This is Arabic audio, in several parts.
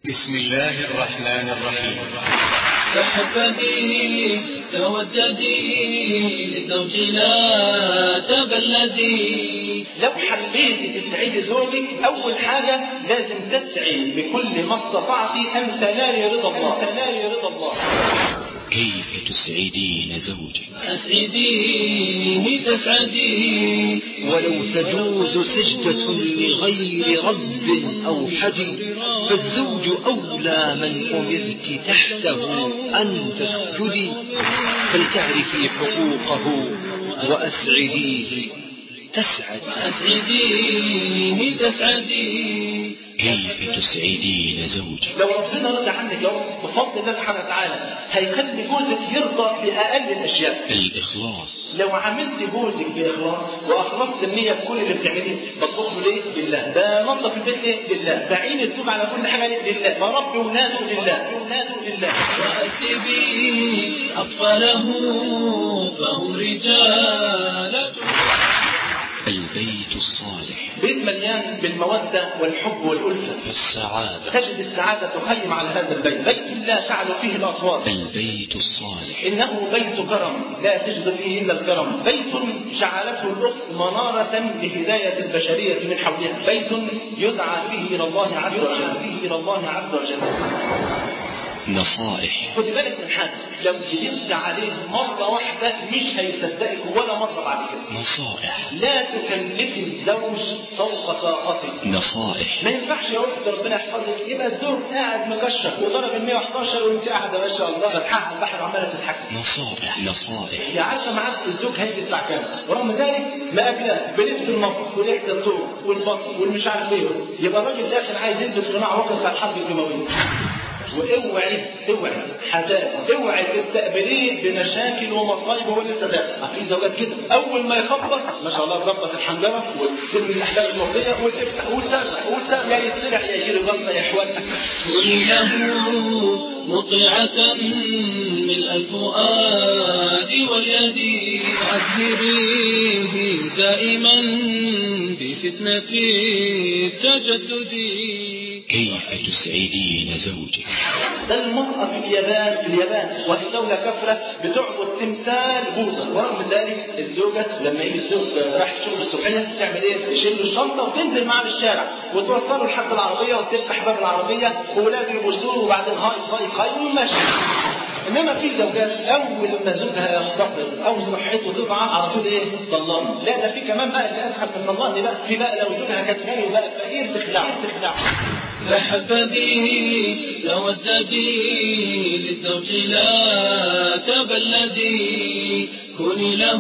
بسم الله الرحمن الرحيم. تحفدي توددي لزوج لا تبلدي. لو حبيتي تسعدي زوجك أول حاجة لازم تسعي بكل ما استطعتي أن تنالي رضا الله. كيف تسعدين زوجك؟ أسعديه تسعدي ولو تجوز سجدة لغير رب أو حد فالزوج أولى من أمرت تحته أن تسجدي، فلتعرفي حقوقه وأسعديه تسعدي. أسعديه تسعدي. كيف تسعدين زوجك؟ لو ربنا رضى عنك يا رب بفضل الله سبحانه وتعالى هيخلي جوزك يرضى بأقل الأشياء. الإخلاص. لو عملت جوزك بإخلاص وأخلصت النية بكل اللي بتعمليه، بتطلبه ليه؟ لله. بنظف البيت ليه؟ لله. بعين الزوج على كل حاجة ليه؟ لله. بربي ولاده لله. وأتبي أطفاله فهم رجالة. البيت الصالح. بيت مليان بالمودة والحب والألفة. السعادة. تجد السعادة تخيم على هذا البيت، بيت لا تعلو فيه الأصوات. البيت الصالح. إنه بيت كرم لا تجد فيه إلا الكرم، بيت جعلته الأخت منارة لهداية البشرية من حولها، بيت يدعى فيه إلى الله عز وجل. نصائح. خد بالك من حاجة، لو كذبت عليه مرة واحدة مش هيصدقك ولا مرة بعد كده. نصائح. لا تكلفي الزوج فوق طاقته. نصائح. ما ينفعش يا أخت ربنا يحفظك يبقى الزوج قاعد مكشر وضرب ال 111 وانت قاعدة ما شاء الله فتحها على البحر وعمالة تضحك. نصائح. هي عارفة معاك الزوج هيجي الساعة كام، ورغم ذلك ما أكلها بلبس المطبخ وريحة الطوب والبصل والمش عارف ايه، يبقى الراجل داخل عايز يلبس قناع وقت بتاع الحرب الكيماوية. واوعي اوعي تستقبليه بمشاكل ومصايب وهو لسه داخل. في زوجات كده اول ما يخبط ما شاء الله تظبط الحنجره وترمي الاحلام المرضيه وتفتح وتسرح يا يتسرح يا يجيله غلطه يا اخوان. كله مطيعة ملء الفؤاد واليد. أذهبيه دائما بفتنة التجدد. كيف تسعدين زوجك؟ ده المرأة في اليابان وهي دولة كفرة بتعبد تمثال بوذا، ورغم ذلك الزوجة لما يجي الزوج راح الشغل الصبحية تعمل ايه؟ تشيل الشنطة وتنزل معاه للشارع وتوصله لحد العربية وتفتح باب العربية وولاده يبصوه وبعدين هاي وماشي. انما في زوجات اول ما زوجها يختبر او صحته تضعف على طول ايه؟ طلقني. لا ده في كمان بقى اللي اسخف من طلقني بقى، في بقى لو زوجها كانت غني وبقى فقير تخلعه. تحفدي توددي للزوج لا تبلدي. كوني له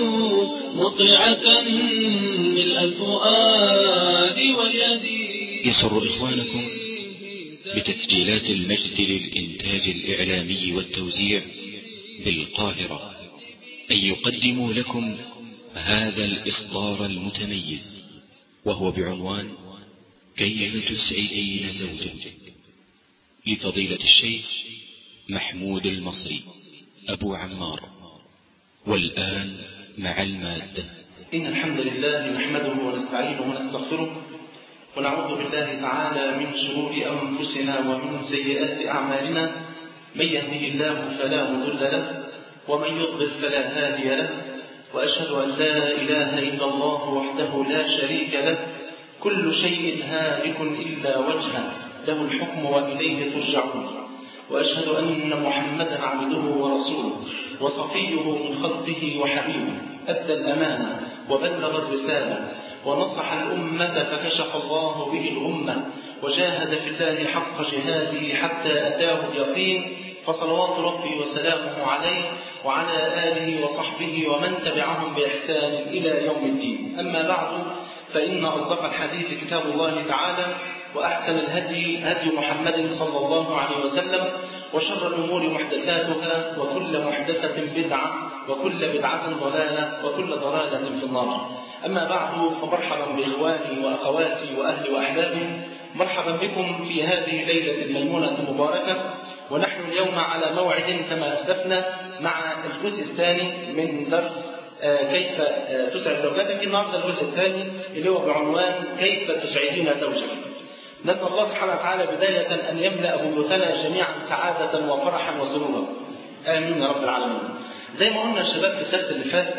مطيعة ملء الفؤاد واليد. يسر إخوانكم بتسجيلات المجد للإنتاج الإعلامي والتوزيع بالقاهرة أن يقدموا لكم هذا الإصدار المتميز، وهو بعنوان كيف تسعدين زوجك، لفضيلة الشيخ محمود المصري أبو عمار. والآن مع المادة. إن الحمد لله نحمده ونستعينه ونستغفره ونعوذ بالله تعالى من شرور أنفسنا ومن سيئات أعمالنا، من يهده الله فلا مضل له ومن يضلل فلا هادي له، وأشهد أن لا إله إلا الله وحده لا شريك له، كل شيء هالك إلا وجهه له الحكم وإليه ترجعون، وأشهد أن محمدا عبده ورسوله وصفيه من خلقه وحبيبه، أدى الأمانة وبلغ الرسالة ونصح الأمة فكشف الله به الأمة وجاهد في الله حق جهاده حتى أتاه اليقين، فصلوات ربي وسلامه عليه وعلى آله وصحبه ومن تبعهم بإحسان إلى يوم الدين. أما بعد، فإن أصدق الحديث كتاب الله تعالى، وأحسن الهدي هدي محمد صلى الله عليه وسلم، وشر الأمور محدثاتها وكل محدثة بدعة وكل بدعة ضلالة وكل ضلالة في النار. أما بعد، فمرحبا بإخواني وأخواتي وأهلي وأحبابي، مرحبا بكم في هذه الليلة الميمونة المباركة، ونحن اليوم على موعد كما أسلفنا مع الجزء الثاني من درس كيف تسعد زوجتك. النهارده الجزء الثاني اللي هو بعنوان كيف تسعدين زوجك. نسأل الله سبحانه وتعالى بداية أن يملأ بيوتنا جميعا سعادة وفرحا وسرورا. آمين يا رب العالمين. زي ما قلنا الشباب في الدرس اللي فات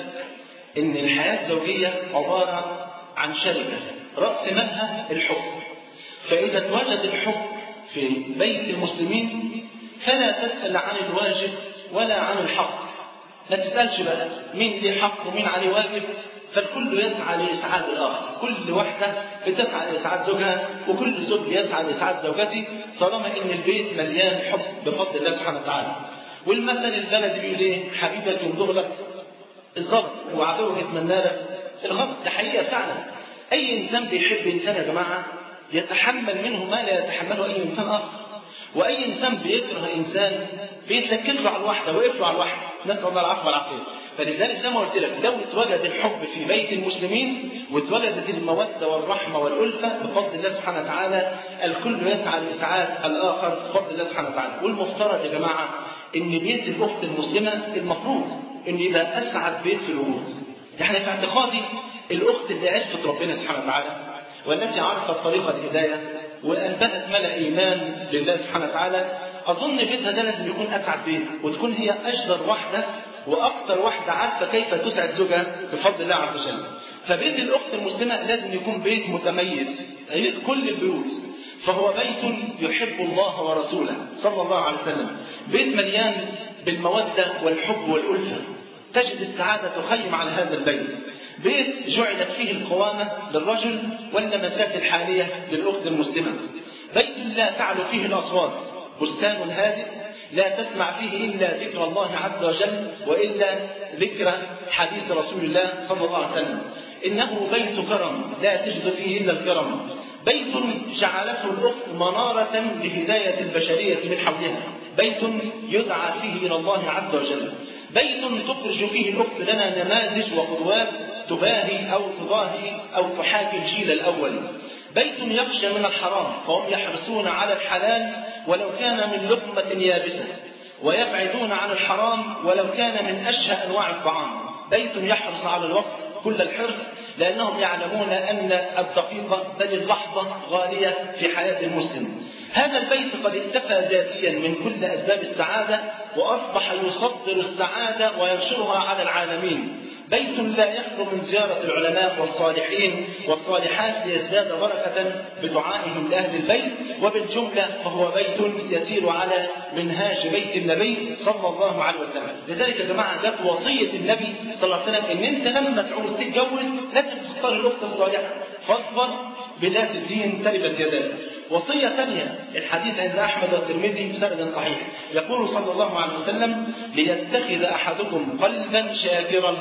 إن الحياة الزوجية عبارة عن شركة رأس مالها الحب. فإذا تواجد الحب في بيت المسلمين فلا تسأل عن الواجب ولا عن الحق. ما تسألش بقى مين ليه حق ومين عليه واجب، فالكل يسعى لإسعاد الآخر. كل واحدة بتسعى لإسعاد زوجها وكل زوج يسعى لإسعاد زوجته، طالما إن البيت مليان حب بفضل الله سبحانه وتعالى. والمثل البلدي بيقول إيه؟ حبيبك يمضغ لك الغلط وعدوك يتمنى لك الغلط. ده حقيقة فعلا. أي إنسان بيحب إنسان يا جماعة يتحمل منه ما لا يتحمله أي إنسان آخر. وأي إنسان بيكره إنسان بيتلكله على الواحدة ويقفله على الواحدة. نسأل الله العفو والعافية. فلذلك زي ما قلت لك لو اتوجد الحب في بيت المسلمين واتولدت المودة والرحمة والألفة بفضل الله سبحانه وتعالى الكل يسعى لإسعاد الآخر بفضل الله سبحانه وتعالى. والمفترض يا جماعة إن بيت الأخت المسلمة المفروض إن يبقى أسعد بيت في الوجود. يعني في اعتقادي الأخت اللي عرفت ربنا سبحانه وتعالى والتي عرفت طريق الهداية وأنبأت ملأ إيمان لله سبحانه وتعالى، أظن بيتها ده لازم يكون أسعد بيت وتكون هي أجدر واحدة وأكثر واحدة عارفة كيف تسعد زوجها بفضل الله عز وجل. فبيت الأخت المسلمة لازم يكون بيت متميز غير كل البيوت. فهو بيت يحب الله ورسوله صلى الله عليه وسلم، بيت مليان بالمودة والحب والألفة. تجد السعادة تخيم على هذا البيت. بيت جعلت فيه القوامة للرجل واللمسات الحالية للأخت المسلمة. بيت لا تعلو فيه الأصوات، بستان هادئ لا تسمع فيه إلا ذكر الله عز وجل وإلا ذكر حديث رسول الله صلى الله عليه وسلم. إنه بيت كرم لا تجد فيه إلا الكرم. بيت جعلته الأخت منارة لهداية البشرية من حولها. بيت يدعى فيه إلى الله عز وجل. بيت تخرج فيه الأخت لنا نماذج وقدوات تباهي أو تضاهي أو تحاكي الجيل الأول. بيت يخشى من الحرام فهم يحرصون على الحلال ولو كان من لقمة يابسة، ويبعدون عن الحرام ولو كان من أشهى أنواع الطعام. بيت يحرص على الوقت كل الحرص لأنهم يعلمون أن الدقيقة بل اللحظة غالية في حياة المسلم. هذا البيت قد اكتفى ذاتيا من كل أسباب السعادة وأصبح يصدر السعادة وينشرها على العالمين. بيت لا يخلو من زيارة العلماء والصالحين والصالحات ليزداد بركة بدعائهم لأهل البيت. وبالجملة فهو بيت يسير على منهاج بيت النبي صلى الله عليه وسلم. لذلك يا جماعة جاءت وصية النبي صلى الله عليه وسلم إن أنت لما تعوز تتجوز لازم تختار الأخت الصالحة. فاظفر بذات الدين تربت يداك. وصية ثانية الحديث عند أحمد والترمذي بسند صحيح يقول صلى الله عليه وسلم ليتخذ أحدكم قلبا شاكرا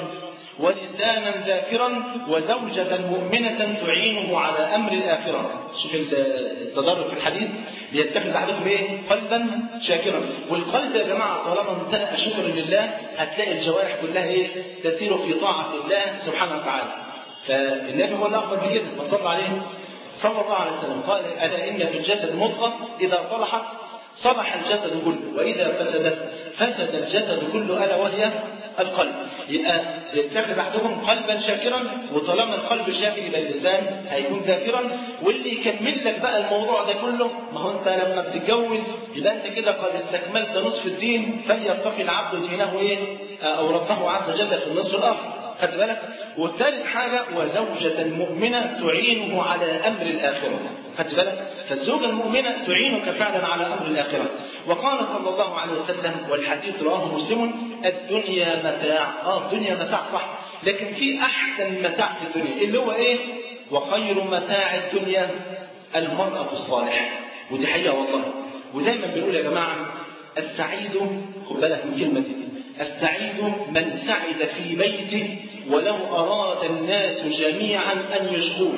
ولسانا ذاكرا وزوجة مؤمنة تعينه على أمر الآخرة. شوف التدرج في الحديث ليتخذ أحدكم إيه؟ قلبا شاكرا. والقلب يا جماعة طالما امتلأ شكرا لله هتلاقي الجوارح كلها إيه؟ تسير في طاعة الله سبحانه وتعالى. فالنبي هو الأفضل بكده فصلى عليه صلى الله عليه وسلم قال ألا إن في الجسد مضغة إذا صلحت صلح الجسد كله وإذا فسدت فسد الجسد كله ألا وهي القلب. يبقى يتخذ أحدكم قلبا شاكرا، وطالما القلب شاكر يبقى اللسان هيكون ذاكرا. واللي يكمل لك بقى الموضوع ده كله ما هو أنت لما بتتجوز يبقى أنت كده قد استكملت نصف الدين. فليتقي العبد دينه إيه أو ربه عز وجل في النصف الآخر. خد بالك. والثالث حاجة وزوجة مؤمنة تعينه على أمر الآخرة. خد بالك. فالزوجة المؤمنة تعينك فعلا على أمر الآخرة. وقال صلى الله عليه وسلم والحديث رواه مسلم الدنيا متاع. الدنيا متاع صح، لكن في أحسن متاع في الدنيا اللي هو إيه؟ وخير متاع الدنيا المرأة الصالحة. ودي حقيقة والله. ودايما بنقول يا جماعة السعيد، خد بالك من كلمتي، السعيد من سعد في بيته ولو أراد الناس جميعا أن يشقوه،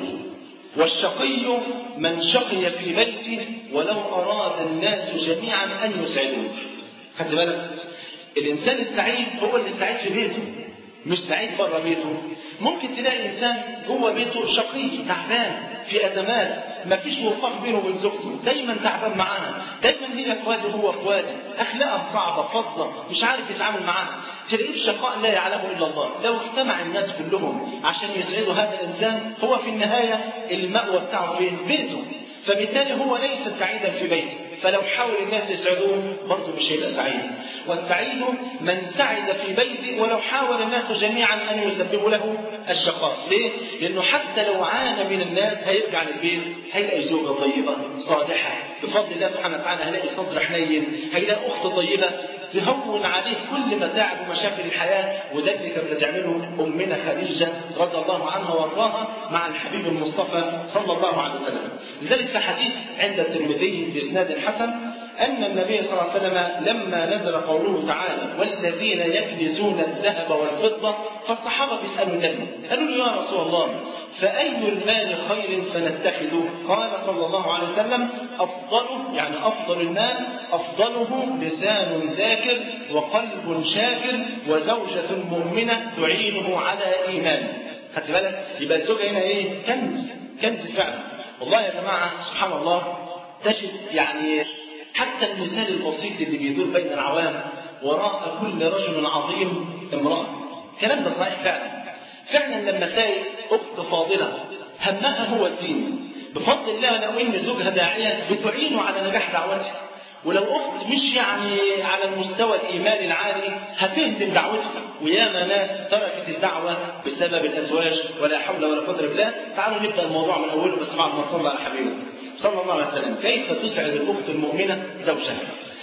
والشقي من شقي في بيته ولو أراد الناس جميعا أن يسعدوه. خدت بالك؟ الإنسان السعيد هو اللي سعيد في بيته مش سعيد بره بيته. ممكن تلاقي إنسان جوه بيته شقي تعبان في أزمات ما فيش وفاق بينه وبين زوجته، دايما تعبان معاها، دايما هي في وادي وهو في وادي، أخلاقها صعبة فظة مش عارف يتعامل معاها. تلاقيه في شقاء لا يعلمه إلا الله. لو اجتمع الناس كلهم عشان يسعدوا هذا الإنسان هو في النهاية المأوى بتاعه فين؟ بيته. فبالتالي هو ليس سعيدا في بيته، فلو حاول الناس يسعدوه برضه مش هيبقى سعيد. والسعيد من سعد في بيته ولو حاول الناس جميعا أن يسببوا له الشقاء. ليه؟ لأنه حتى لو عانى من الناس هيرجع للبيت هيلاقي زوجة طيبة صالحة بفضل الله سبحانه وتعالى، هيلاقي صدر حنين، هيلاقي أخت طيبة تهون عليه كل متاعب ومشاكل الحياة. وده اللي كانت بتعمله أمنا خديجة رضي الله عنها وارضاها مع الحبيب المصطفى صلى الله عليه وسلم. لذلك في حديث عند الترمذي بإسناد حسن أن النبي صلى الله عليه وسلم لما نزل قوله تعالى والذين يكنزون الذهب والفضة، فالصحابة بيسألوا النبي قالوا له يا رسول الله فأي المال خير فنتخذه؟ قال صلى الله عليه وسلم أفضله، يعني أفضل المال أفضله لسان ذاكر وقلب شاكر وزوجة مؤمنة تعينه على إيمانه. خدت بالك؟ يبقى الزوجة هنا إيه؟ كنز فعلا. والله يا جماعة سبحان الله تجد يعني حتى المثال البسيط اللي بيدور بين العوام وراء كل رجل عظيم امرأة. الكلام ده صحيح فعلا لما تلاقي أخت فاضلة همها هو الدين بفضل الله، لو إن زوجها داعية بتعينه على نجاح دعوته، ولو أخت مش يعني على المستوى الإيماني العالي هتهدم دعوتها. وياما ناس تركت الدعوة بسبب الأزواج ولا حول ولا قوة إلا بالله. تعالوا نبدأ الموضوع من أوله بس بعد ما نصلي على حبيبنا صلى الله عليه وسلم. كيف تسعد الأخت المؤمنة زوجها؟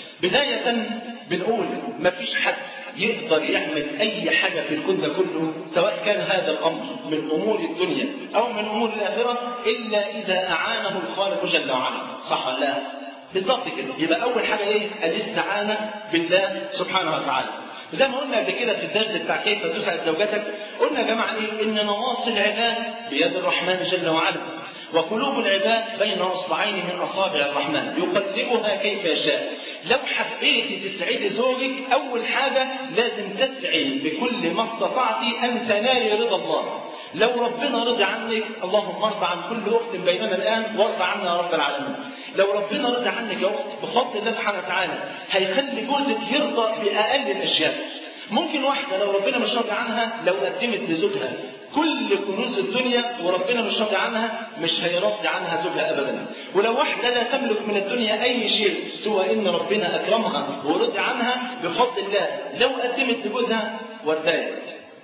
بداية بنقول ما فيش حد يقدر يعمل أي حاجة في الكون ده كله سواء كان هذا الأمر من أمور الدنيا أو من أمور الآخرة إلا إذا أعانه الخالق جل وعلا. صح ولا لا؟ بالضبط كده. يبقى أول حاجة إيه؟ الاستعانة بالله سبحانه وتعالى. زي ما قلنا قبل كده في الدرس بتاع كيف تسعد زوجتك، قلنا يا جماعة إيه؟ إن نواصي العباد بيد الرحمن جل وعلا، وقلوب العباد بين أصبعين من أصابع الرحمن يقلبها كيف يشاء. لو حبيت تسعدي زوجك أول حاجة لازم تسعي بكل ما استطعتي أن تنالي رضا الله. لو ربنا رضي عنك اللهم ارضى عن كل أخت بيننا الآن وارضى عنا يا رب العالمين. لو ربنا رضي عنك يا أخت بفضل الله سبحانه وتعالى هيخلي جوزك يرضى بأقل الأشياء. ممكن واحدة لو ربنا مش راضي عنها لو قدمت لزوجها كل كنوز الدنيا وربنا مش راضي عنها مش هيرضي عنها زوجها أبدا. ولو واحدة لا تملك من الدنيا أي شيء سوى إن ربنا أكرمها ورضي عنها بفضل الله لو قدمت لجوزها ورداية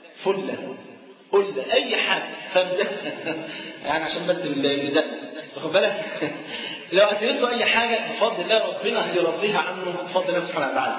فلة قل أي حاجة فمزة يعني عشان بس الميزان واخد بالك لو قدمت له أي حاجة بفضل الله ربنا هيرضيها عنه بفضل الله سبحانه وتعالى.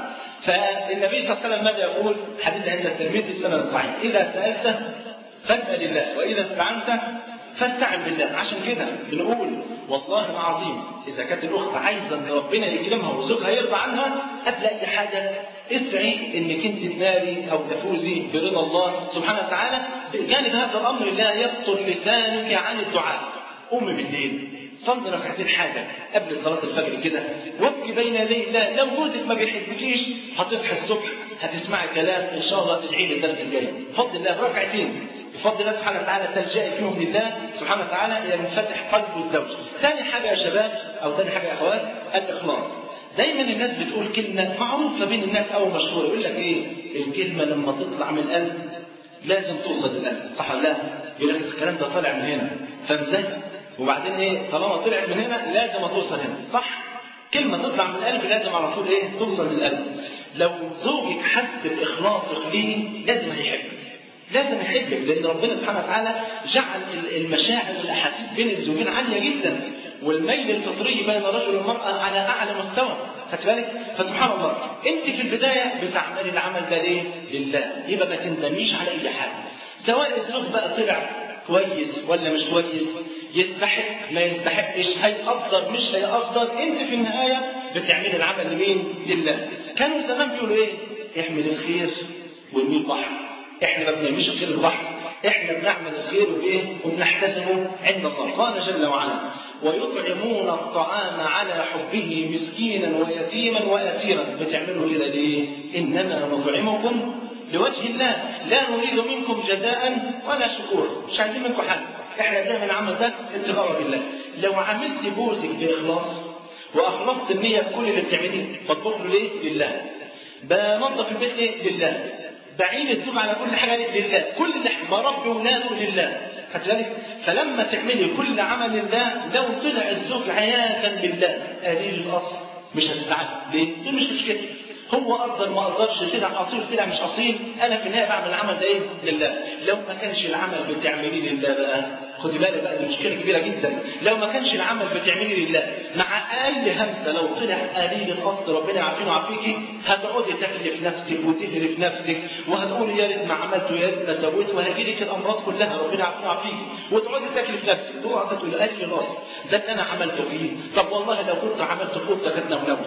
فالنبي صلى الله عليه وسلم ماذا يقول؟ حديث عند الترمذي بسند صحيح إذا سألت فاسأل الله وإذا استعنت فاستعن بالله. عشان كده بنقول والله العظيم إذا كانت الأخت عايزة أن ربنا يكرمها وزوجها يرضى عنها قبل أي حاجة اسعي إنك أنت تنالي أو تفوزي برضا الله سبحانه وتعالى. بجانب هذا الأمر لا يفطر لسانك عن الدعاء. قوم بالليل صلي ركعتين حاجة قبل صلاة الفجر كده وابكي بين يدي الله. لو جوزك ما بيحبكيش هتصحي الصبح هتسمعي كلام إن شاء الله تدعي لي الدرس الجاي بفضل الله ركعتين بفضل الله سبحانه وتعالى تلجأي فيهم لله سبحانه وتعالى إلى منفتح قلب الزوج. ثاني حاجة يا شباب أو ثاني حاجة يا أخوات الإخلاص. دايما الناس بتقول كلمة معروفة بين الناس أو مشهورة يقول لك إيه الكلمة لما تطلع من القلب لازم توصل للقلب. صح ولا لا؟ يقول لك الكلام ده طالع من هنا فمزاج وبعدين ايه طالما طلعت من هنا لازم توصل هنا. صح؟ كلمة تطلع من القلب لازم على طول ايه توصل للقلب. لو زوجك حس بإخلاصك ليه لازم هيحبك. لازم يحبك لأن ربنا سبحانه وتعالى جعل المشاعر والأحاسيس بين الزوجين عالية جدا والميل الفطري بين الرجل والمرأة على أعلى مستوى. خدت بالك؟ فسبحان الله أنت في البداية بتعملي العمل ده ليه؟ لله. يبقى ما تندميش على أي حاجة سواء الزوج بقى طلع كويس ولا مش كويس يستحق ما يستحقش هي أفضل مش هي أفضل. أنت في النهاية بتعملي العمل لمين؟ لله. كانوا زمان بيقولوا إيه؟ احمل الخير وارمي البحر. احنا ما بنرميش الخير البحر احنا بنعمل الخير وايه وبنحتسبه عند الله. قال جل وعلا ويطعمون الطعام على حبه مسكينا ويتيما واسيرا. بتعملوا كده ليه؟ انما نطعمكم لوجه الله لا نريد منكم جزاء ولا شكور. مش عايزين منكم حاجه احنا بنعمل العمل ده ابتغاء بالله. لو عملت جوزك باخلاص واخلصت النيه في كل اللي بتعمليه بتطبخ له ليه؟ لله. بنظف البيت ليه؟ لله. بعين الزوج على كل حاجة لله. كل اللي بربي ولاده لله. خدت بالك؟ فلما تعملي كل عمل لله، لو طلع الزوج عياذا بالله قليل الاصل مش هتزعلي. ليه؟ دي مش مشكله، هو قدر ما قدرش، طلع اصيل طلع مش اصيل، انا في النهايه بعمل العمل ده ايه؟ لله. لو ما كانش العمل بتعمليه لله بقى، خدي بالك بقى، دي مشكله كبيره جدا. لو ما كانش العمل بتعمليه لله، مع اقل همسه لو طلع قليل الاصل، ربنا يعافينا ويعافيكي، هتقعدي تكلف نفسك وتهرف نفسك، وهتقولي يا ريت ما عملت ويا ريت ما سويت، وهيجيلك الامراض كلها، ربنا يعافينا ويعافيكي، وتقعدي تكلف نفسك، تقعدي تقولي قليل الاصل ده اللي انا عملته فيه. طب والله لو كنت عملته في اوضتك كانت نمت،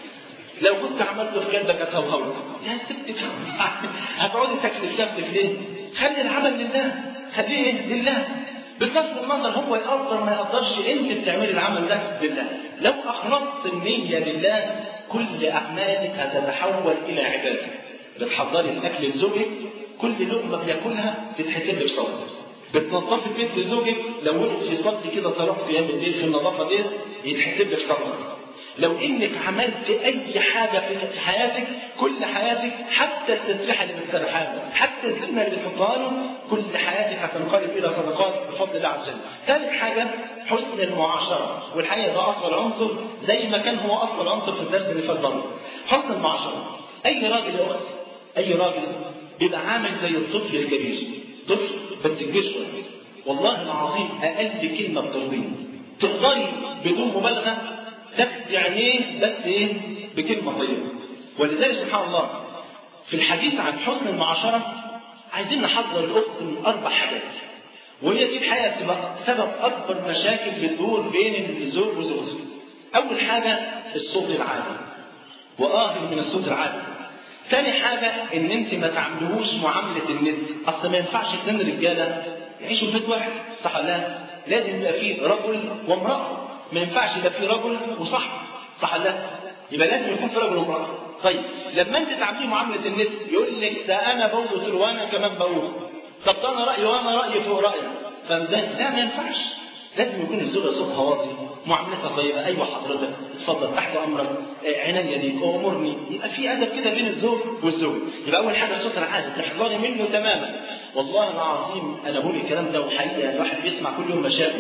لو كنت عملته في جلدك هتهوهو. يا ستي هتقعدي تكلف نفسك ليه؟ خلي العمل لله، خليه لله، بصرف النظر هو يقدر ما يقدرش، انت بتعملي العمل ده لله. لو اخلصت النيه لله، كل اعمالك هتتحول الى عباده. بتحضري الاكل لزوجك، كل لقمه بياكلها تتحسب بصلاه. بتنظفي البيت لزوجك، لو وقف يصلي كده طرف قيام الليل في النظافه دي يتحسب لك صلاه. لو انك عملت اي حاجه في حياتك، كل حياتك، حتى التسبيحه اللي بتسبحها، حتى السنه اللي بتحطها له، كل حياتك هتنقلب الى صدقات بفضل الله عز وجل. ثالث حاجه حسن المعاشره، والحقيقه ده افضل عنصر، زي ما كان هو افضل عنصر في الدرس اللي فات برضه. حسن المعاشره. اي راجل يا اختي، اي راجل بيبقى عامل زي الطفل الكبير، طفل بس كبير شويه، والله العظيم اقل كلمه بترضيه، تقدري بدون مبالغه تاخدي عينيه بس ايه؟ بكلمه طيبه. ولذلك سبحان الله في الحديث عن حسن المعاشره عايزين نحذر الاخت من 4 حاجات، وهي دي الحقيقه تبقى سبب اكبر مشاكل بتدور بين الزوج وزوجته. اول حاجه الصوت العالي، واهل من الصوت العالي. ثاني حاجه ان انت ما تعملوش معامله الند، اصل ما ينفعش 2 رجاله يعيشوا في بيت واحد، صح ولا لا؟ لازم يبقى فيه رجل وامراه، ما ينفعش يبقى في رجل وصاحب، صح ولا لا؟ يبقى لازم يكون في رجل وامراه. طيب لما انت تعمليه معامله النت، يقول لك ده انا بقول وانا كمان بقول، طب ده انا رايي وانا رايي فوق رايك، فاهم ازاي؟ لا ما ينفعش، لازم يكون الزوجه صوتها واطي، معاملتها طيبه، ايوه حضرتك اتفضل تحت امرك، عينيا ليك امرني، يبقى في ادب كده بين الزوج والزوج. يبقى اول حاجه الصوت العالي تحذري منه تماما. والله العظيم انا بقول الكلام ده وحقيقه الواحد بيسمع كل يوم مشاكل.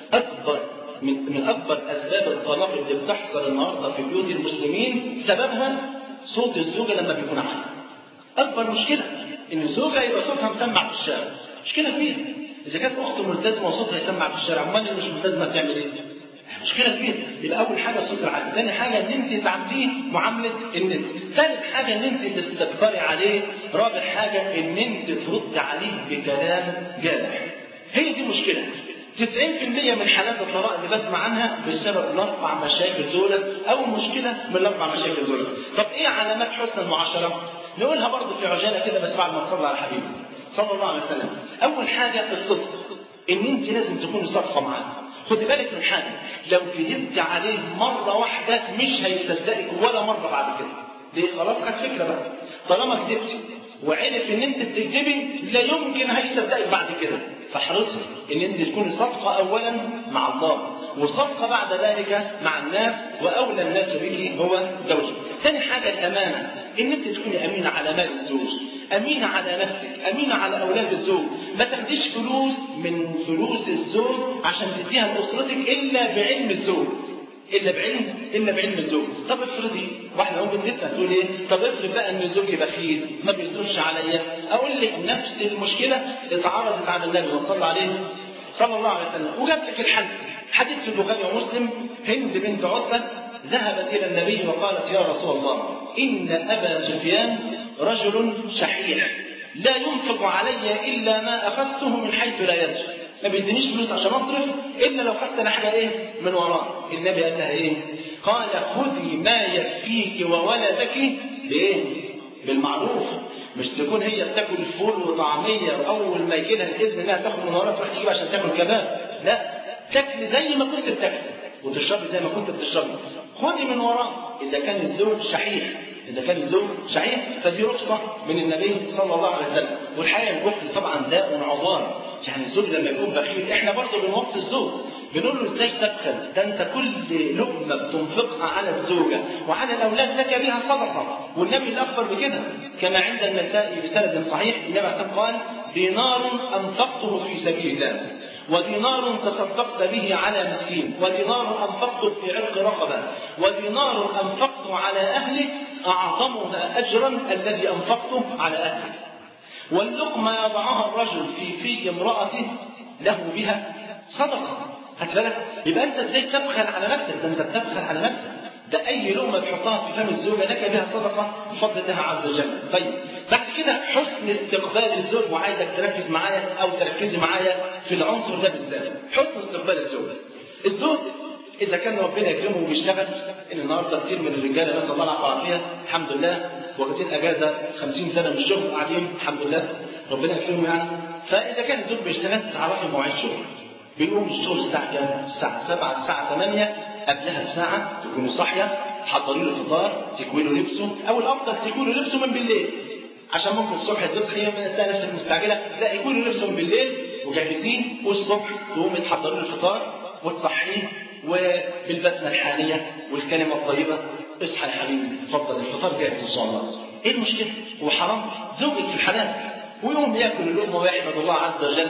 من اكبر اسباب الطلاق اللي بتحصل النهارده في بيوت المسلمين سببها صوت الزوجه لما بيكون عالي. اكبر مشكله ان الزوجه يبقى صوتها مسمع في الشارع، مشكله كبيره. اذا كانت اخته ملتزمه وصوتها يسمع في الشارع، امال اللي مش ملتزمه تعمل ايه؟ مشكله كبيره. يبقى اول حاجه الصوت العالي، ثاني حاجه ان انت تعامليه معامله الند، ثالث حاجه ان انت تستكبري عليه، رابع حاجه ان انت ترد عليه بكلام جارح. هي دي مشكله. 90% من حالات الطلاق اللي بسمع عنها بسبب ال4 مشاكل دول، او مشكله من ال4 مشاكل دول. طب ايه علامات حسن المعاشره؟ نقولها برضه في عجاله كده بس بعد ما نصلي على حبيبي صلى الله عليه وسلم. اول حاجه الصدق، ان انت لازم تكوني صادقه معاه. خدي بالك من حاجه، لو كذبت عليه مره واحده مش هيصدقك ولا مره بعد كده. ليه؟ خلاص خد فكره بقى، طالما كذبتي وعرف ان انت بتكذبي لا يمكن هيصدقك بعد كده. فاحرصي ان انت تكوني صادقه اولا مع الله، وصادقه بعد ذلك مع الناس، واولى الناس بك هو زوجك. ثاني حاجه الامانه، ان انت تكوني امينه على مال الزوج، امينه على نفسك، امينه على اولاد الزوج. ما تاخديش فلوس من فلوس الزوج عشان تديها لاسرتك الا بعلم الزوج، الا بعلم الزوج. طب افرضي، واحنا ممكن نسال تقول ايه؟ طب افرض بقى ان زوجي بخيل ما بيصرفش عليا، اقول لك نفس المشكله اتعرضت على النبي صلى عليه صلى الله عليه وسلم وجاب لك الحل. حديث في البخاري ومسلم، هند بنت عتبه ذهبت الى النبي وقالت يا رسول الله ان ابا سفيان رجل شحيح لا ينفق علي الا ما اخذته من حيث لا يرجع، ما بيدينيش فلوس عشان اصرف الا لو خدت انا حاجه ايه من وراه. النبي قال لها ايه؟ قال خذي ما يكفيك وولدك بايه؟ بالمعروف. مش تكون هي بتاكل فول وطعميه واول ما يجي لها الاذن انها تاخد من وراها تروح تجيب عشان تاكل كباب، لا، تاكلي زي ما كنت بتاكلي وتشربي زي ما كنت بتشربي. خذي من وراه. اذا كان الزوج شحيح، فدي رخصه من النبي صلى الله عليه وسلم. والحقيقه البخل طبعا داء عضال، يعني الزوج لما يكون بخيل احنا برضه بنوصي الزوج بنقول له ازاي تبخل؟ ده انت كل لقمه بتنفقها على الزوجه وعلى الاولاد لك بها صدقه، والنبي الاكبر بكده كما عند النسائي بسند صحيح النبي عليه الصلاه والسلام قال دينار انفقته في سبيل الله ودينار تصدقت به على مسكين، ودينار أنفقته في عتق رقبة، ودينار أنفقته على أهله أعظمها أجرا الذي أنفقته على أهله. واللقمة يضعها الرجل في امرأته له بها صدقة. هتفرق؟ يبقى أنت إزاي تبخل على نفسك؟ ده أنت بتبخل على نفسك. ده أي لقمة تحطها في فم الزوجة لك بها صدقة بفضل الله عز وجل. طيب بعد كده حسن استقبال الزوج، وعايزك تركز معايا أو تركزي معايا في العنصر ده بالذات. حسن استقبال الزوج. الزوج إذا كان ربنا يكرمه وبيشتغل، إن النهارده كتير من الرجالة نسأل الله العافية والعافية الحمد لله، واخدين أجازة 50 سنة من الشغل قاعدين الحمد لله ربنا يكرمه يعني. فإذا كان الزوج بيشتغل تعرفي مواعيد شغل، بيقوم الشغل الساعة كام؟ الساعة 7 الساعة 8 قبلها بساعة تكوني صاحية، حضري له الفطار، تكوي له لبسه، أو الأفضل تكوي له لبسه من بالليل، عشان ممكن الصبح تصحي تلاقي نفسك مستعجلة، لا يكوي له لبسه من بالليل وجهزيه، والصبح تقومي تحضري له الفطار وتصحيه، وبالبسمة الحانية والكلمة الطيبة، اصحى يا حبيبي اتفضل الفطار جاهز إن شاء الله. إيه المشكلة؟ هو حرام؟ زوجك في الحلال، ويقوم ياكل اللقمة ويحمد الله عز وجل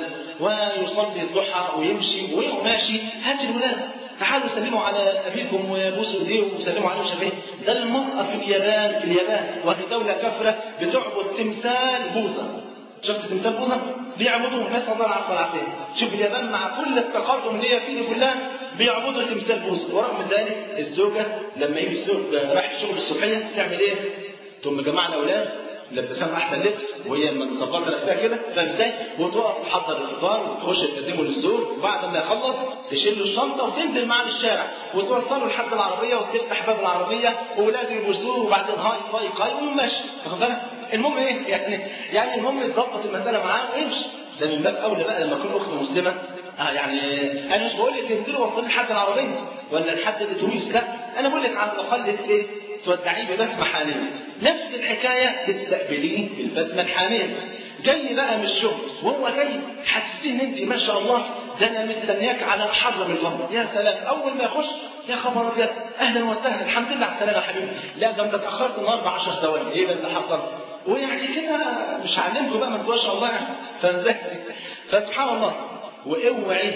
ويصلي الضحى ويمشي ويقوم ماشي. هات الولاد تعالوا سلموا على أبيكم ويبوسوا إيديه وسلموا عليه وشافيه. ده المرأة في اليابان وهي دولة كافرة بتعبد تمثال بوذا. شفت تمثال بوذا؟ بيعبدوه، نسأل الله العافية والعافية. شوف اليابان مع كل التقدم اللي هي فيه كلها بيعبدوا تمثال بوذا، ورغم ذلك الزوجة لما يجي الزوج رايح الشغل الصبحية تعمل إيه؟ تقوم جماعة الأولاد لبسان احسن لبس وهي مظبطه نفسها كده، فاهم ازاي؟ وتقف تحضر الفطار وتخش تقدمه للزوج، وبعد ما يخلص تشيل له الشنطه وتنزل معاه للشارع وتوصله لحد العربيه وتفتح باب العربيه واولاده يبوسوه وبعدين هاي وماشي. واخد بالك؟ المهم ايه؟ يعني المهم تظبط المساله معاه ويمشي. ده من باب اولى بقى لما تكون اخت مسلمه. يعني انا مش بقول لك تنزلي وصلي لحد العربيه ولا لحد الاتوبيس، لا، انا بقول لك على الاقل ايه؟ تودعيه ببسمه حانيه. نفس الحكايه تستقبليه بالبسمه الحانيه. جاي بقى من الشغل وهو جاي حاسين انت ما شاء الله ده انا مستنياك على احر من الغمر. يا سلام، اول ما يخش يا خبر ابيض اهلا وسهلا الحمد لله على السلامه يا حبيبي. لا ده انت اتاخرت النهارده 10 ثواني. ايه اللي حصل؟ ويعني كده مش علمكم بقى ما انتوا ما شاء الله يعني. فازاي؟ فسبحان الله. واوعي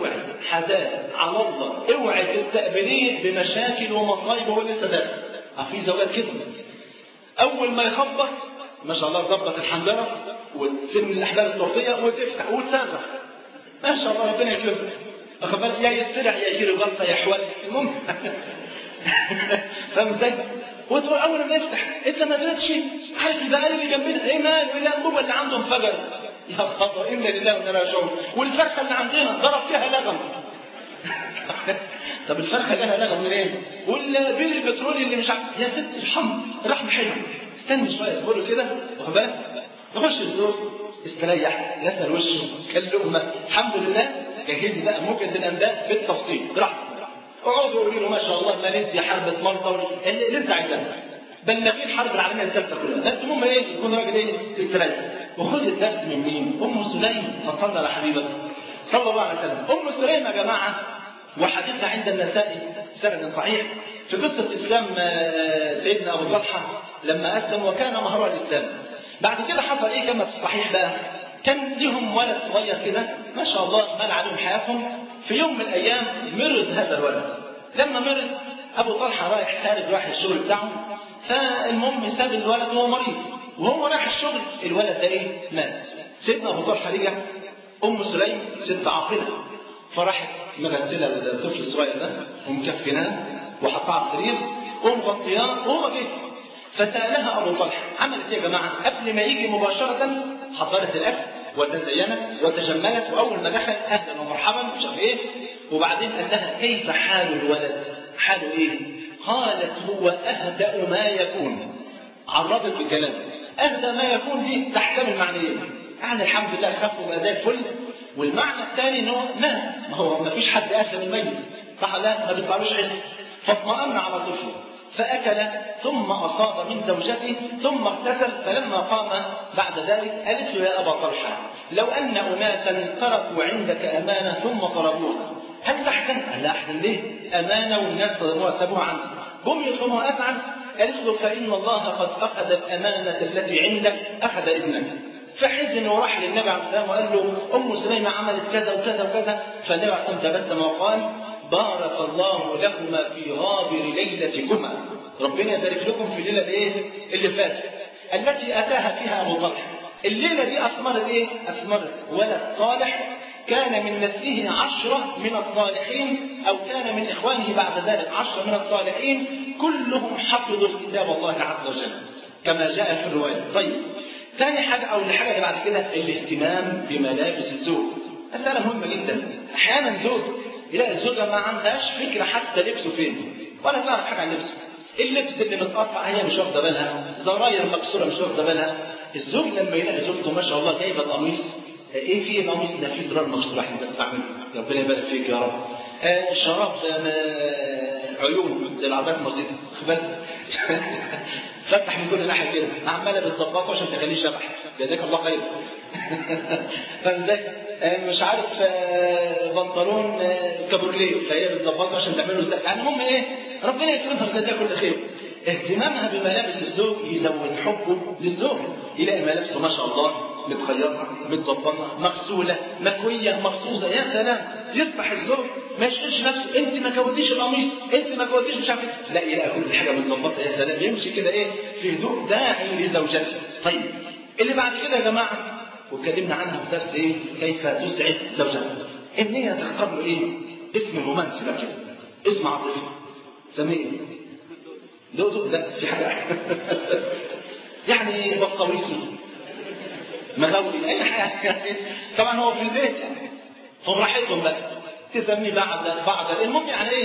حذار على الله، اوعي تستقبليه بمشاكل ومصايب وهو لسه داخل. في زوجات كده اول ما يخبط ما شاء الله تظبط الحنجره وتسم الاحبال الصوتيه وتفتح وتصرخ ما شاء الله ربنا يكرمك. واخد بالك؟ يا يتسرع يا يجي له غلطه يا حول. المهم فاهم ازاي؟ وتقول اول ما يفتح انت ما درتش عارف البقال اللي جنبنا ايه ماله؟ الا الانبوبه اللي عنده انفجر. يا خبر انا لله وانا راجعون. والفرخه اللي عندنا ضرب فيها لغم. طب الفرخه لها لغم منين؟ والبير البترولي اللي مش عارف. يا ست ارحم رحمه حلوه، استني شويه اصبروا كده. واخد بالك؟ يخش الزوج استريح يسال وشه كلمه الحمد لله جهزي بقى ممكن الانباء بالتفصيل براحتك. اقعدوا قولوا له ما شاء الله ماليزيا حرب مالطا اللي انت عايزاه، بلغين الحرب العالميه الثالثه كلها. بس المهم ايه؟ يكون راجل ايه؟ استريح. وخد الدرس من مين؟ ام سليم. صلى على حبيبك صلى الله عليه وسلم. ام سليم يا جماعه وحديثها عند النسائي سند صحيح في قصه اسلام سيدنا ابو طلحه لما اسلم وكان مهر الاسلام. بعد كده حصل ايه كما في الصحيح بقى؟ كان لهم ولد صغير كده ما شاء الله مال عليهم حياتهم. في يوم من الايام مرض هذا الولد. لما مرض ابو طلحه رايح الشغل بتاعه، فالمهم ساب الولد وهو مريض، وهو رايح الشغل الولد ده ايه؟ مات. سيدنا ابو طلحه رجع، ام سليم ست عاقله فراحت مغسله الطفل الصغير ده ومكفناه وحطاه على السرير ومغطياه وهو جه. فسالها ابو طلحه عملت ايه يا جماعه؟ قبل ما يجي مباشره حضرت الاكل وتزينت وتجملت، واول ما دخل اهلا ومرحبا مش عارف ايه، وبعدين قال لها كيف حال الولد؟ حاله ايه؟ قالت هو اهدأ ما يكون. عرضت بكلام اهدأ ما يكون دي تحتمل معنيين. يعني الحمد لله خف وبقى زي الفل، والمعنى الثاني ان هو مات. ما هو ما فيش حد اهدى من الميت صح؟ لا ما بيطلعلوش عز. فاطمأن على طفله فأكل ثم أصاب من زوجته ثم اغتسل. فلما قام بعد ذلك قالت له يا أبا طلحة لو أن أناسا تركوا عندك أمانة ثم طلبوها هل تحزن؟ قال لا أحزن ليه؟ أمانة والناس طلبوها سابوها عنك قم يطلبوها أسعد. قالت له فإن الله قد أخذ الأمانة التي عندك أخذ ابنك. فحزن وراح للنبي عليه السلام وقال له ام سليمه عملت كذا وكذا وكذا. فالنبي عليه السلام تبسم وقال بارك الله لكما في غابر ليلتكما، ربنا يبارك لكم في الليله اللي فاتت التي اتاها فيها ابو طلحه. الليله دي اثمرت اثمرت ولد صالح كان من نسله 10 من الصالحين، او كان من اخوانه بعد ذلك 10 من الصالحين، كلهم حفظوا كتاب الله عز وجل كما جاء في الروايه. طيب ثاني حاجه او الحاجه اللي بعد كده الاهتمام بملابس الزوج. مساله مهمه جدا. احيانا زوج يلاقي الزوجه ما عندهاش فكره حتى لبسه فين ولا تعرف حاجه عن لبسه. اللبس اللي متقطع هي مش واخده بالها، زراير مكسوره مش واخده بالها. الزوج لما يلاقي زوجته ما شاء الله جايبه القميص، ايه في القميص ده في زرار مكسور احنا بس بعمله، ربنا يبارك فيك يا رب. الشراب ده عيون زي العربيات المرسيدس فتح من كل ناحيه كده، عماله بتظبطه عشان تخليه شبح، جزاك الله خير. فاهم ازاي؟ مش عارف بنطلون كابورليه فهي بتظبطه عشان تعمله ازاي. يعني المهم ربنا يكرمها جزاك كل خير. اهتمامها بملابس الزوج يزود حبه للزوج، يلاقي ملابسه ما شاء الله متخيطه متظبطه مغسوله مكويه مخصوصه، يا سلام. يصبح الزوج ما يشغلش نفسه انت ما كويتيش القميص، انت ما كويتيش مش عارف، لا يلاقي كل حاجه متظبطه، يا سلام. يمشي كده في هدوء داعي لزوجته. طيب اللي بعد كده يا جماعه واتكلمنا عنها في درس كيف تسعد زوجها، ان هي تختار له اسم رومانسي بقى كده، اسم عاطفي. سميه دودو، لا في حاجه يعني بطويسي مغاولي اي حاجه. طبعا هو في البيت فراحتهم بقى تسميه بعد المهم يعني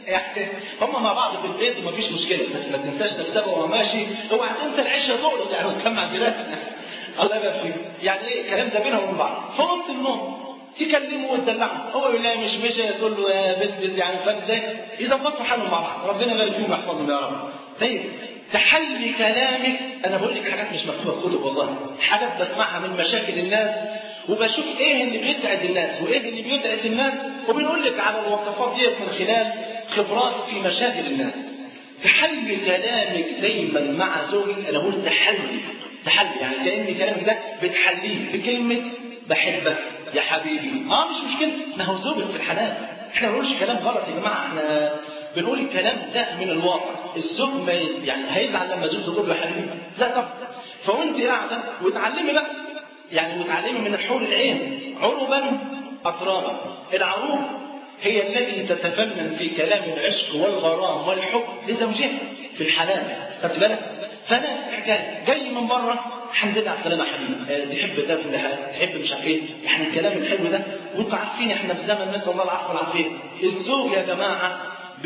هم مع بعض في البيت ومفيش مشكله، بس ما تنساش نفسك وهو ماشي، اوعى تنسى العشره دول يعني وتجمع جيرانك. الله يبارك فيك. يعني الكلام ده بينهم وبين بعض. فوقت النوم تكلمه وتدلعه، هو يقول لها مش تقول له بس يعني فاهم ازاي؟ يظبطوا حالهم مع بعض، ربنا يبارك فيهم ويحفظهم يا رب. طيب تحلي كلامك، انا بقول لك حاجات مش مكتوبه في كتب والله، حاجات بسمعها من مشاكل الناس وبشوف ايه اللي بيسعد الناس وايه اللي بيتعس الناس، وبنقول لك على الوصفات ديت من خلال خبرات في مشاكل الناس. تحلي كلامك دايما مع زوجك، انا بقول تحلي يعني كأن كلامك ده بتحليه بكلمه بحبك يا حبيبي. مش مشكله، ما هو زوجك في الحلال. احنا ما بنقولش كلام غلط يا جماعه، احنا بنقول الكلام ده من الواقع. الزوج ما يعني هيزعل لما زوجته تقول له يا حبيبي؟ لا طبعا. فوانت قاعده وتعلمي بقى، يعني وتعلمي من الحور العين عربا اترابا. العروب هي التي تتفنن في كلام العشق والغرام والحب لزوجها في الحلال، خدت بالك؟ فنفس الحكايه جاي من بره، الحمد لله على السلامه يا حبيبي، تحب ده ولا تحب مش عارف ايه، يعني الكلام الحلو ده. وانتوا عارفين احنا في زمن نسال الله العفو والعافيه، الزوج يا جماعه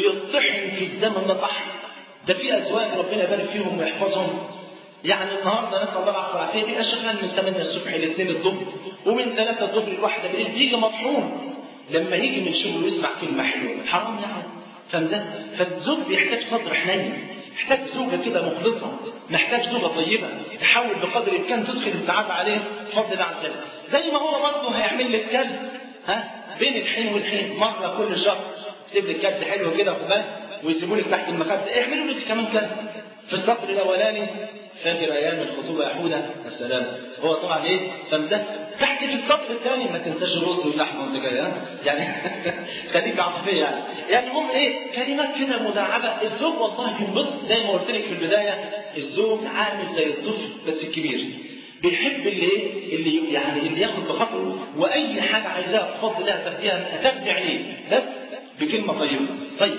بيطحن في الزمن ده طحن. ده في ازواج ربنا يبارك فيهم ويحفظهم، يعني النهارده نسال الله العفو والعافيه بيبقى شغال من 8 الصبح ل 2 الظهر، ومن 3 الظهر ل 1 بالليل بيجي مطحون. لما يجي من شغله ويسمع كلمه حلوه حرام يعني، فاهم؟ فالزوج بيحتاج صدر حنين، محتاج زوجة كده مخلصة، محتاج زوجة طيبة تحاول بقدر الإمكان تدخل السعادة عليه بفضل الله عز وجل. زي ما هو برضه هيعمل لك كلب بين الحين والحين مرة كل شهر، يكتب لك كلب حلو كده وخبال ويسيبوا لك تحت المخدة، اعملوا لك كمان كلب. في السطر الأولاني فاكر أيام الخطوبة يا حودة السلام، هو طبعا فمزه تحت في السطر الثاني ما تنساش الرز واللحمة وانت جاي يعني خليك عاطفية يعني المهم كلمات كده مداعبة. الزوج والله بينبسط زي ما قلت لك في البداية، الزوج عامل زي الطفل بس الكبير، بيحب اللي يعني اللي ياخد بخاطره، واي حاجة عايزاها بفضل الله تاخدي عليه بس بكلمة طيبة. طيب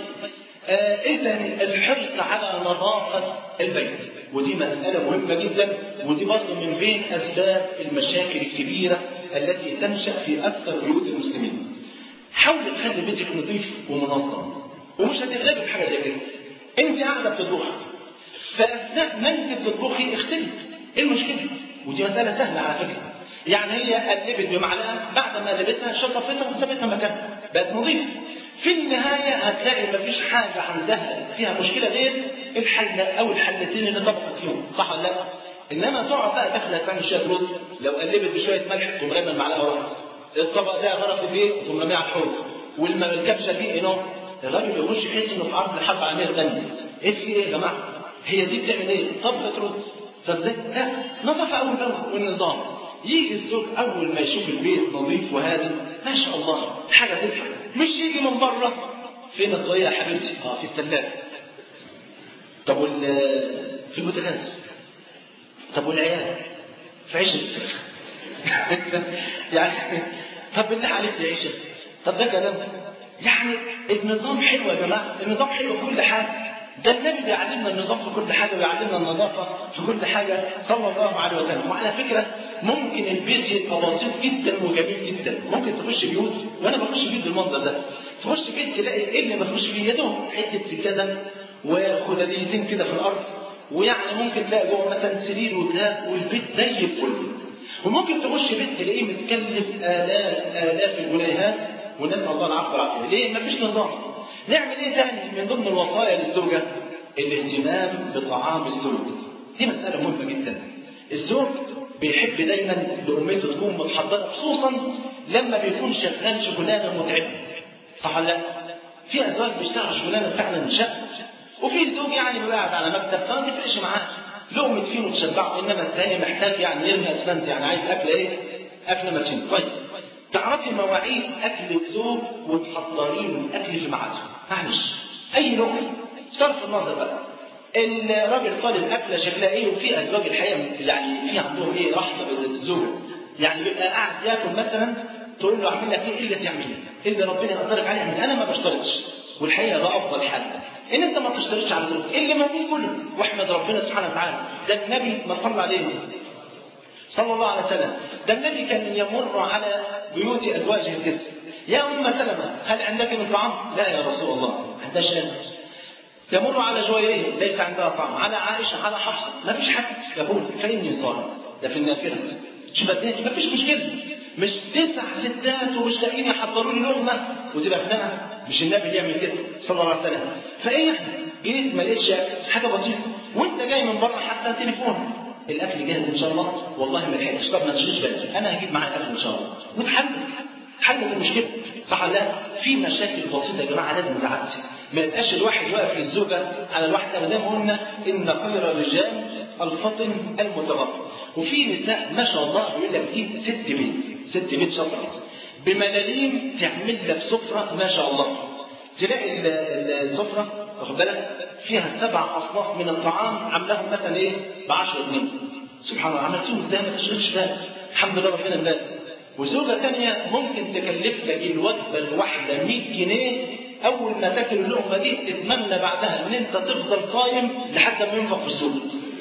إذن الحرص على نظافة البيت، ودي مسألة مهمة جدا، ودي برضه من بين أسباب المشاكل الكبيرة التي تنشأ في أكثر بيوت المسلمين. حاول تخلي بيتك نظيف ومنظم، ومش هتغلبي بحاجة زي كده. أنت قاعدة بتطبخي، فأثناء ما أنت بتطبخي اغسلي، إيه المشكلة؟ ودي مسألة سهلة على فكرة. يعني هي قلبت بمعلقة، بعد ما قلبتها شطفتها وسابتها مكانها بقت نظيفة. في النهاية هتلاقي مفيش حاجة عندها فيها مشكلة غير الحلة أو الحلتين اللي طبقت فيهم، صح ولا لا؟ إنما تقعد بقى داخلة تعمل شوية رز، لو قلبت بشوية ملح تقوم رامي المعلقة واحدة، الطبق ده غرف بيه وتقوم راميها على الحوض، والكبشة دي الراجل يخش يحس إنه في عرض الحرب عالمية ثانية. إيه في إيه يا جماعة؟ هي دي بتعمل إيه؟ طبقة رز. طب ازاي؟ نظف أول بأول والنظام. يجي الزوج اول ما يشوف البيت نظيف وهادي ما شاء الله حاجه تفرح، مش يجي من بره فين الطريقه يا حبيبتي؟ في الثلاجه. طب في البوتاجاز. طب والعيال في عيش الفراخ. يعني طب بالله عليك يا عيشه، طب ده كلام؟ يعني النظام حلو يا جماعه، النظام حلو في كل حاجه. ده النبي بيعلمنا النظام في كل حاجه ويعلمنا النظافه في كل حاجه صلى الله عليه وسلم. وعلى فكره ممكن البيت يبقى بسيط جدا وجميل جدا، ممكن تخش بيوت، وانا بخش بيوت بالمنظر ده، تخش بيت تلاقي الابن ما تخش فيه يده حته سجاده وخداديتين كده في الارض، ويعني ممكن تلاقي جوه مثلا سرير ودولاب والبيت زي الفل. وممكن تخش بيت تلاقيه متكلف آلاف الجنيهات ونسأل الله العفو والعافية. ليه؟ مفيش نظام. نعمل ايه تاني من ضمن الوصايا للزوجة؟ الاهتمام بطعام الزوج. دي مسألة مهمة جدا. الزوج بيحب دايما لأمته تكون متحضرة، خصوصا لما بيكون شغال شغلانة متعبة. صح ولا لا؟ في أزواج بيشتغل شغلانة فعلا شاقة، وفي زوج يعني قاعد على مكتب فما تفرقش معاه، لقمة فيه وتشبعه، انما الثاني محتاج يعني يرمي اسفنت، يعني عايز اكل ايه؟ اكل متين. طيب تعرفي مواعيد اكل الزوج وتحضري له الاكل في ميعاده. معلش اي لقمه صرف النظر بقى الراجل طالب اكله شكلها ايه، وفي ازواج الحقيقه يعني في عندهم ايه رحمه بالزوج، يعني بيبقى قاعد ياكل مثلا تقول له اعمل لك ايه اللي تعمله اللي ربنا يقدرك عليه. انا ما بشترطش، والحقيقه ده افضل حل ان انت ما تشترطش على زوجك اللي ما فيه كله، واحمد ربنا سبحانه وتعالى. ده النبي ما صلى عليه صلى الله عليه وسلم، ده النبي كان يمر على بيوت ازواجه التسع، يا ام سلمة هل عندك من طعام؟ لا يا رسول الله ما عندهاش شيء. يمر على جويريه ليس عندها طعام، على عائشه، على حفصه، ما فيش حد يقول فاني صائم، ده في النافله. شوف الدنيا ما فيش مشكله، مش 9 ستات ومش لاقيين يحضروا لي لقمه وتبقى فلانه، مش النبي اللي يعمل كده صلى الله عليه وسلم. فايه احنا جيت ما لقيتش حاجه بسيطه وانت جاي من بره حتى تليفون الاكل جاهز ان شاء الله، والله ما لحقتش، طب ما تشغلش بالك انا هجيب معايا الاكل ان شاء الله وتحل المشكله. صح ولا لا؟ في مشاكل بسيطه يا جماعه لازم تعدي، ما يبقاش الواحد واقف للزوجه على الواحده، وزي ما قلنا ان خير الرجال الفطن المتغفر. وفي نساء ما شاء الله بيقول لك دي ست بيت شاطره بملاليم تعمل لك سفره ما شاء الله، تلاقي السفره واخد بالك فيها 7 أصناف من الطعام عاملاهم مثلا ايه ب 10 جنيه. سبحان الله عملتهم ازاي ما تشغلش بالك، الحمد لله ربنا مبارك. وزوجه ثانيه ممكن تكلف لك الوجبه الواحده 100 جنيه، اول ما تاكل اللقمه دي تتمنى بعدها ان انت تفضل صايم لحد ما ينفخ في السوق.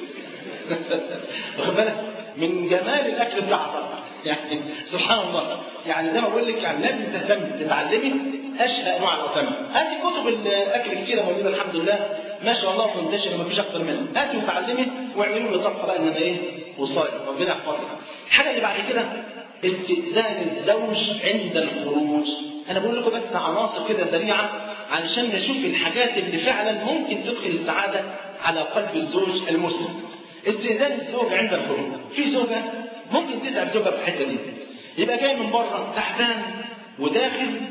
واخد بالك من جمال الاكل بتاعها يعني سبحان الله. يعني زي ما بقول لك يعني لازم تهتمي تتعلمي اشهى انواع الاطعمه. هاتي كتب الاكل كتيره موجوده الحمد لله ما شاء الله منتشره ما فيش اكتر منها، هاتي وتعلمي واعملوا لي طبخه بقى ان انا ايه وصايم ربنا يحفظك. الحاجه اللي بعد كده استئذان الزوج عند الخروج. انا بقول لكم بس عناصر كده سريعه علشان نشوف الحاجات اللي فعلا ممكن تدخل السعاده على قلب الزوج المسلم. استئذان الزوج عند الخروج. في زوجه ممكن تتعب زوجها في الحته دي، يبقى جاي من بره تعبان وداخل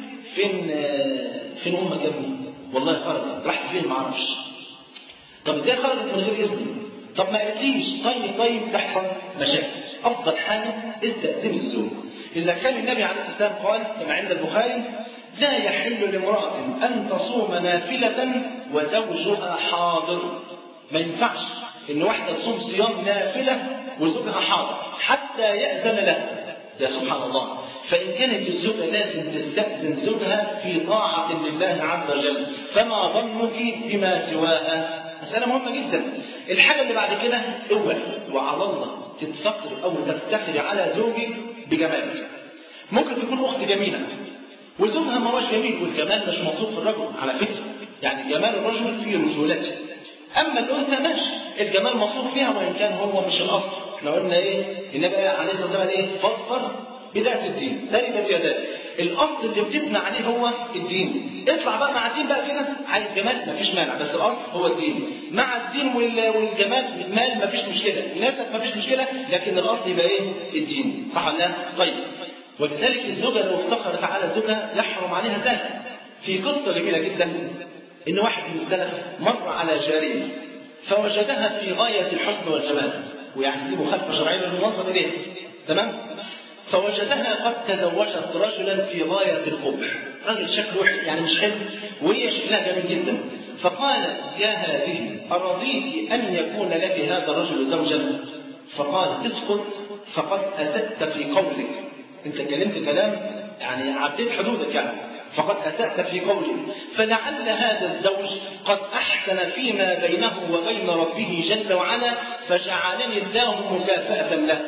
فين امك يا ابني؟ والله خرجت، راحت فين ما اعرفش. طب ازاي خرجت من غير اذن؟ طب ما قالتليش. طيب تحصل مشاكل. افضل حاجه استئذن الزوج. اذا كان النبي عليه الصلاه والسلام قال كما عند البخاري لا يحل لامراه ان تصوم نافله وزوجها حاضر. ما ينفعش ان واحده تصوم صيام نافله وزوجها حاضر حتى يأذن لها. يا سبحان الله. فإن كانت الزوجة لازم تستأذن زوجها في طاعة لله عز وجل، فما ظنك بما سواها؟ مسألة مهمة جدا. الحاجة اللي بعد كده اوعي وعلى الله تتفقري أو تفتخري على زوجك بجمالك. ممكن تكون أخت جميلة وزوجها ما هوش جميل، والجمال مش مطلوب في الرجل على فكرة، يعني جمال الرجل في رجولته، أما الأنثى ماشي الجمال مطلوب فيها وإن كان هو مش الأصل. احنا قلنا إيه؟ النبي عليه الصلاة والسلام إيه؟ فاظفر بذات الدين تربت يداك. الأصل اللي بتبنى عليه هو الدين. اطلع بقى مع الدين بقى كده، عايز جمال مفيش مانع، بس الأصل هو الدين. مع الدين والجمال المال مفيش مشكلة، النسب مفيش مشكلة، لكن الأصل يبقى إيه؟ الدين. صح ولا لا؟ طيب. ولذلك الزوجة لو افتقرت على زوجها يحرم عليها ذلك. في قصة جميلة جدا إن واحد من السلف مر على جارية فوجدها في غاية الحسن والجمال، ويعني دي مخالفة شرعية للمنظر إليه، تمام؟ فوجدها قد تزوجت رجلا في غاية القبح، رجل شكله يعني مش حلو وهي شكلها جميل جدا. فقال يا هذه أرضيت أن يكون لك هذا الرجل زوجا؟ فقال اسكت فقد أسأت في قولك، أنت كلمت كلام يعني عديت حدودك يعني، فقد أسأت في قولك، فلعل هذا الزوج قد أحسن فيما بينه وبين ربه جل وعلا فجعلني الله مكافأة له،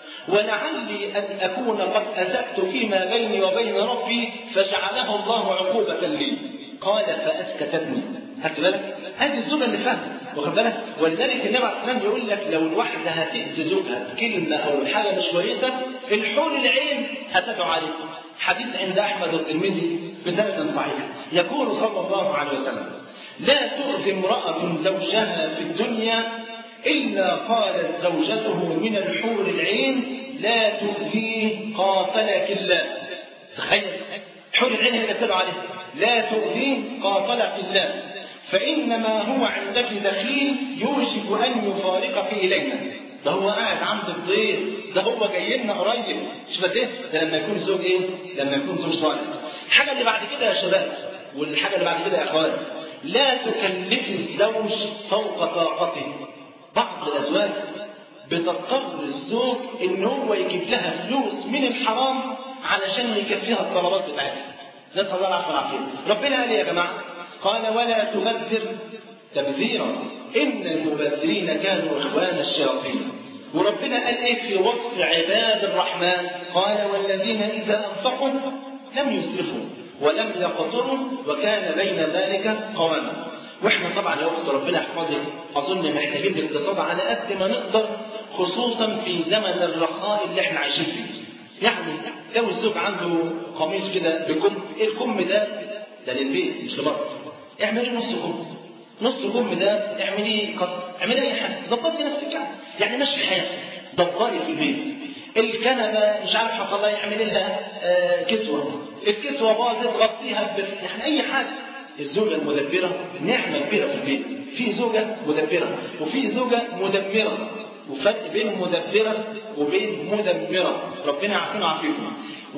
ولعلي أن أكون قد أسأت فيما بيني وبين ربي فجعله الله عقوبة لي. قال فأسكتتني. خدت بالك؟ هذه الزوجة اللي فاهمة، واخد بالك؟ ولذلك النبي عليه الصلاة والسلام يقول لك لو الواحدة هتأذي زوجها بكلمة أو حاجة مش كويسة الحور العين هتدعو عليه. حديث عند أحمد والترمذي بسند صحيح، يقول صلى الله عليه وسلم لا تؤذي امرأة زوجها في الدنيا إلا قالت زوجته من الحور العين لا تؤذيه قاتلك الله. تخيل حور العين اللي بتدعو عليه لا تؤذيه قاتلك الله، فإنما هو عندك دخيل يوشك أن يفارقك إلينا. ده هو قاعد عند الضيف، ده هو جاي لنا قريب. شوف ايه ده لما يكون زوج ايه؟ لما يكون زوج صالح. الحاجة اللي بعد كده يا شباب، والحاجة اللي بعد كده يا اخوان، لا تكلف الزوج فوق طاقته. بعض الأزواج بتضطر الزوج إن هو يجيب لها فلوس من الحرام علشان يكفيها الطلبات بتاعتها. نسأل الله العافية والعافية. ربنا قال يا جماعة، قال ولا تبذر تبذيرا إن المبذرين كانوا إخوان الشياطين. وربنا قال إيه في وصف عباد الرحمن؟ قال والذين إذا أنفقوا لم يسرفوا ولم يقتروا وكان بين ذلك قواما. واحنا طبعا يا اخت ربنا يحفظك اظن محتاجين الاقتصاد على قد ما نقدر، خصوصا في زمن الرخاء اللي احنا عايشين فيه. يعني لو الزوج عنده قميص كده بكم، ايه الكم ده للبيت مش لبره، اعملي نص كم، نص كم ده اعمليه قط، اعملي اي حاجه، ظبطي نفسك يعني مشي حياتك، دبري في البيت. الكنبه مش عارف حق الله يعمل لها كسوه، الكسوه باظت غطيها يعني اي حاجه. الزوجة المدبرة نعمة كبيرة في البيت. في زوجة مدبرة وفي زوجة مدمرة، وفرق بين مدبرة وبين مدمرة. ربنا يعافينا ويعافيكم.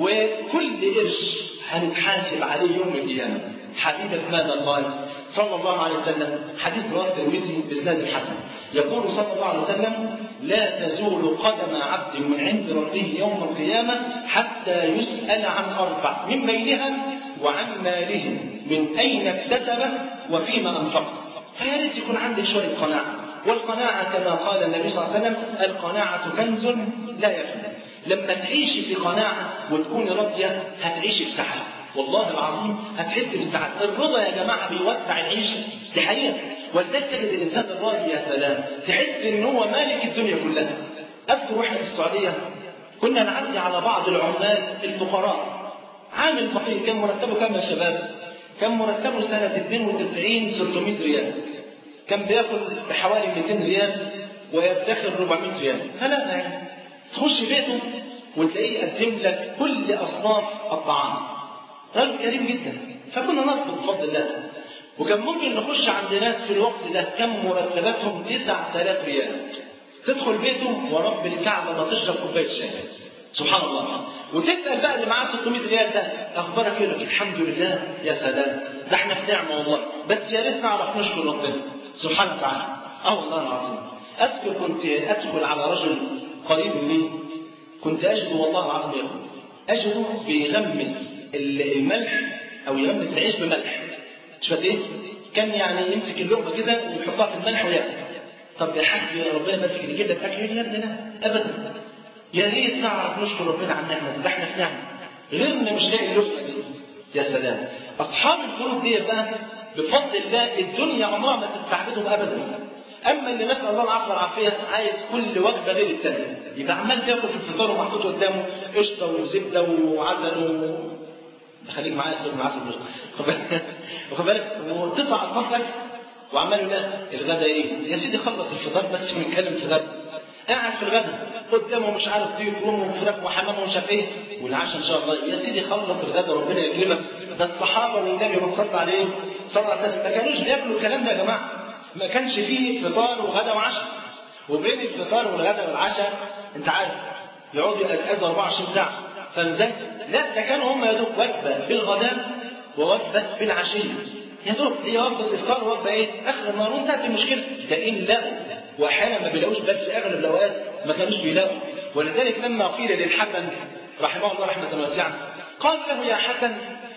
وكل قرش هنتحاسب عليه يوم القيامة. حبيبك ماذا قال صلى الله عليه وسلم؟ حديث رواه الترمذي بإسناد حسن، يقول صلى الله عليه وسلم لا تزول قدم عبد من عند ربه يوم القيامة حتى يسأل عن أربع، من بينها وعن ماله من أين اكتسبه وفيما أنفقه. فيا ريت يكون عندك شوية قناعة، والقناعة كما قال النبي صلى الله عليه وسلم القناعة كنز لا يفنى. لما تعيشي في قناعة وتكوني راضية هتعيشي بسعادة، والله العظيم هتحسي بالسعادة. الرضا يا جماعة بيوسع العيشة، دي حقيقة. ولذلك تجد الإنسان الراضي يا سلام تحس إن هو مالك الدنيا كلها. أذكر واحنا في السعودية كنا نعدي على بعض العمال الفقراء، عامل فقير كان مرتبه كم يا شباب؟ كان مرتبه سنة 92 600 ريال، كان بياكل بحوالي 200 ريال ويدخر 400 ريال. فلا يعني تخش بيته وتلاقيه يقدم لك كل أصناف الطعام، رجل كريم جدا. فكنا نرفض بفضل الله. وكان ممكن نخش عند ناس في الوقت ده كم مرتباتهم 9000 ريال، تدخل بيته ورب الكعبة ما تشرب كوباية شاي، سبحان الله. وتسأل بقى اللي معاه 600 ريال ده أخبارك إيه؟ لك الحمد لله. يا سلام، ده احنا في نعمة والله، بس يا ريت نعرف نشكر ربنا سبحانه وتعالى. والله العظيم أذكر كنت أدخل على رجل قريب لي، كنت أجد والله العظيم يا أخوان أجده بيغمس الملح أو يغمس العيش بملح. شفت إيه؟ كان يعني يمسك اللقمة كده ويحطها في الملح وياكل. طب يا حاج ربنا ما فيك نجيب لك أكل يا ابني؟ لا أبدا. يا ريت نعرف نشكر ربنا على النعمة دي، احنا في نعمة غيرنا مش لاقي اللقمة دي. يا سلام. أصحاب الفروض دي بقى بفضل الله الدنيا عمرها ما تستعبدهم أبدا. أما اللي نسأل الله العافية والعافية عايز كل وجبة غير الثانية، يبقى عمال بياكل في الفطار ومحطوط قدامه قشطة وزبدة وعسل خليك معايا اسمه من عسل واخد بالك، وتطلع الفصلك وعمال يقول الغدا ايه؟ يا سيدي خلص الفطار بس بنتكلم في الغدا. قاعد في الغدا قدامه مش عارف ضيوف وفراخ وحمام ومش عارف ايه، والعشاء ان شاء الله. يا سيدي خلص الغدا ربنا يكرمك. ده الصحابه والنبي صلى عليه صلى الله عليه وسلم ما كانوش بياكلوا الكلام ده يا جماعه. ما كانش فيه فطار وغدا وعشاء، وبين الفطار والغدا والعشاء انت عارف يقعدوا يقزقزوا 24 ساعة. فاهم ازاي؟ لا ده كانوا هم يا دوب وجبة بالغداء ووجبة بالعشية. يا دوب هي وجبة الإفطار ووجبة إيه؟ آخر النهار وانتهت المشكلة. ده إن لقوا، وأحيانا ما بيلاقوش، بل في أغلب الأوقات ما كانوش بيلاقوا. ولذلك لما قيل للحسن رحمه الله رحمة واسعة قال له يا حسن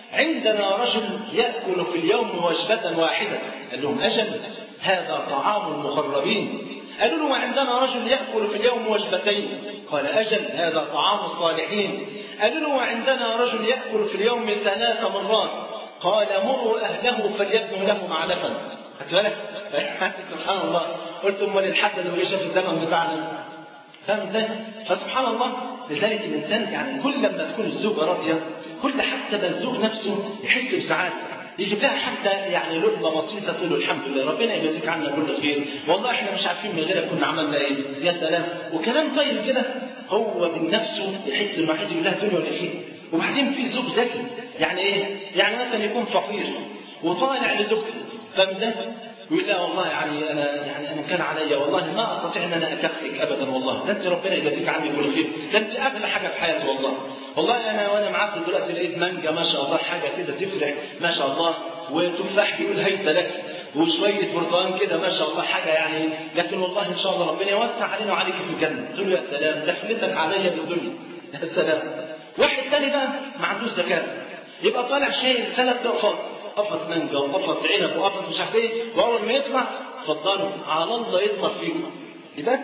عندنا رجل يأكل في اليوم وجبة واحدة. قال لهم أجل هذا طعام المقربين. قالوا له وعندنا رجل يأكل في اليوم وجبتين. قال أجل هذا طعام الصالحين. قالوا له وعندنا رجل يأكل في اليوم 3 مرات. قال مروا أهله فليبنوا له معلفا. خدت بالك؟ سبحان الله. قلت امال الحد اللي جه في الزمن بتاعنا. فاهم ازاي؟ فسبحان الله. لذلك الانسان يعني كل لما تكون الزوجه راضيه، كل حتى ما الزوج نفسه يحس بسعاده، يجيب لها حتى يعني لقمه بسيطه تقول له الحمد لله ربنا يجازيك عنا كل خير، والله احنا مش عارفين من غيرك كنا عملنا ايه، يا سلام، وكلام طيب كده. هو من نفسه يحس انه عايز يقول لها الدنيا ولا خير. وبعدين في زوج ذكي، يعني ايه؟ يعني مثلا يكون فقير وطالع لزوجته، فاهم ازاي؟ ويقول لا والله يعني انا كان عليا والله ما استطيع ان انا اكافئك ابدا، والله ده انت ربنا يجازيك عني كل خير، ده انت اغلى حاجه في حياتي والله انا وانا معاك دلوقتي لقيت مانجا ما شاء الله حاجه كده تفرح ما شاء الله، وتفاح بيقول هيت لك، وشويه برتقال كده ما شاء الله حاجه يعني، لكن والله ان شاء الله ربنا يوسع علينا وعليك في الجنه. تقول له يا سلام دخلتك عليا بالدنيا، يا سلام. واحد ثاني بقى ما عندوش زكاه، يبقى طالع شايل 3 اقفاص، قفص مانجا وقفص عنب وقفص مش عارف ايه، واول ما يطلع اتفضلوا على الله يطمر فيكم. يبقى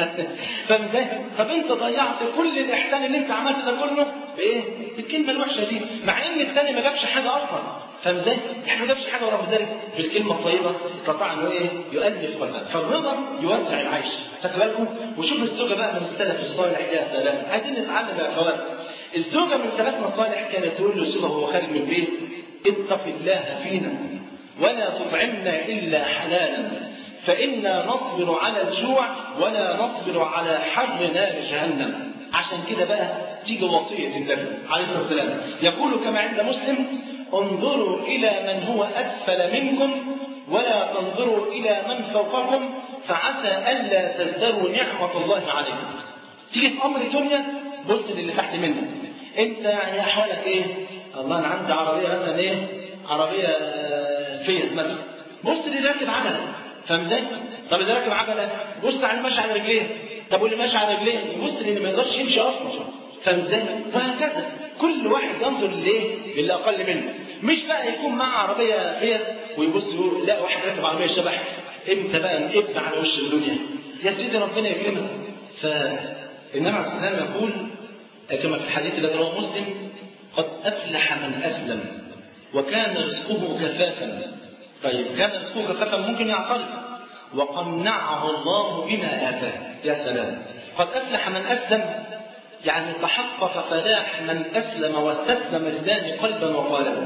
فاهم ازاي؟ طب انت ضيعت كل الاحسان اللي انت عملته ده كله بايه؟ بالكلمه الوحشه دي، مع ان الثاني ما جابش حاجه اصلا. فاهم ازاي؟ احنا ما جابش حاجه ورغم ذلك بالكلمه الطيبه استطاع انه ايه؟ يؤلف قلبه. فالرضا يوسع العيش. خدتوا بالكم؟ وشوف الزوجه بقى من السلف الصالح، يا سلام، عايزين نتعلم يا اخوات. الزوجه من سلفنا الصالح كانت تقول له زوجها وهو خارج من البيت اتق الله فينا ولا تطعمنا الا حلالا فإنا نصبر على الجوع ولا نصبر على حر نار جهنم. عشان كده بقى تيجي وصية النبي عليه الصلاة والسلام يقول كما عند مسلم انظروا إلى من هو أسفل منكم ولا تنظروا إلى من فوقكم فعسى ألا تزدروا نعمة الله عليكم. تيجي في أمر الدنيا بص للي تحت منك. أنت يعني أحوالك إيه؟ الله أنا عندي عربية مثلا إيه؟ عربية فيت مثلا. بص للي راكب عجلة. فاهم ازاي؟ طب اللي راكب عجله بص على اللي ماشي على رجليه، طب واللي ماشي على رجليه يبص للي ما يقدرش يمشي اصلا. فاهم ازاي؟ وهكذا كل واحد ينظر لليه؟ للي اقل منه. مش بقى يكون معاه عربيه فيت ويبص يقول لا واحد راكب عربيه شبح، امتى بقى نقب على وش الدنيا؟ يا سيدي ربنا يكرمك. فالنبي عليه الصلاه والسلام يقول كما في الحديث الذي رواه مسلم قد افلح من اسلم وكان رزقه كفافا. طيب كان رزقه كفافا ممكن يعترض وقنعه الله بما آتاه. يا سلام. قد أفلح من أسلم يعني تحقق فلاح من أسلم واستسلم لله قلبا وقالبا.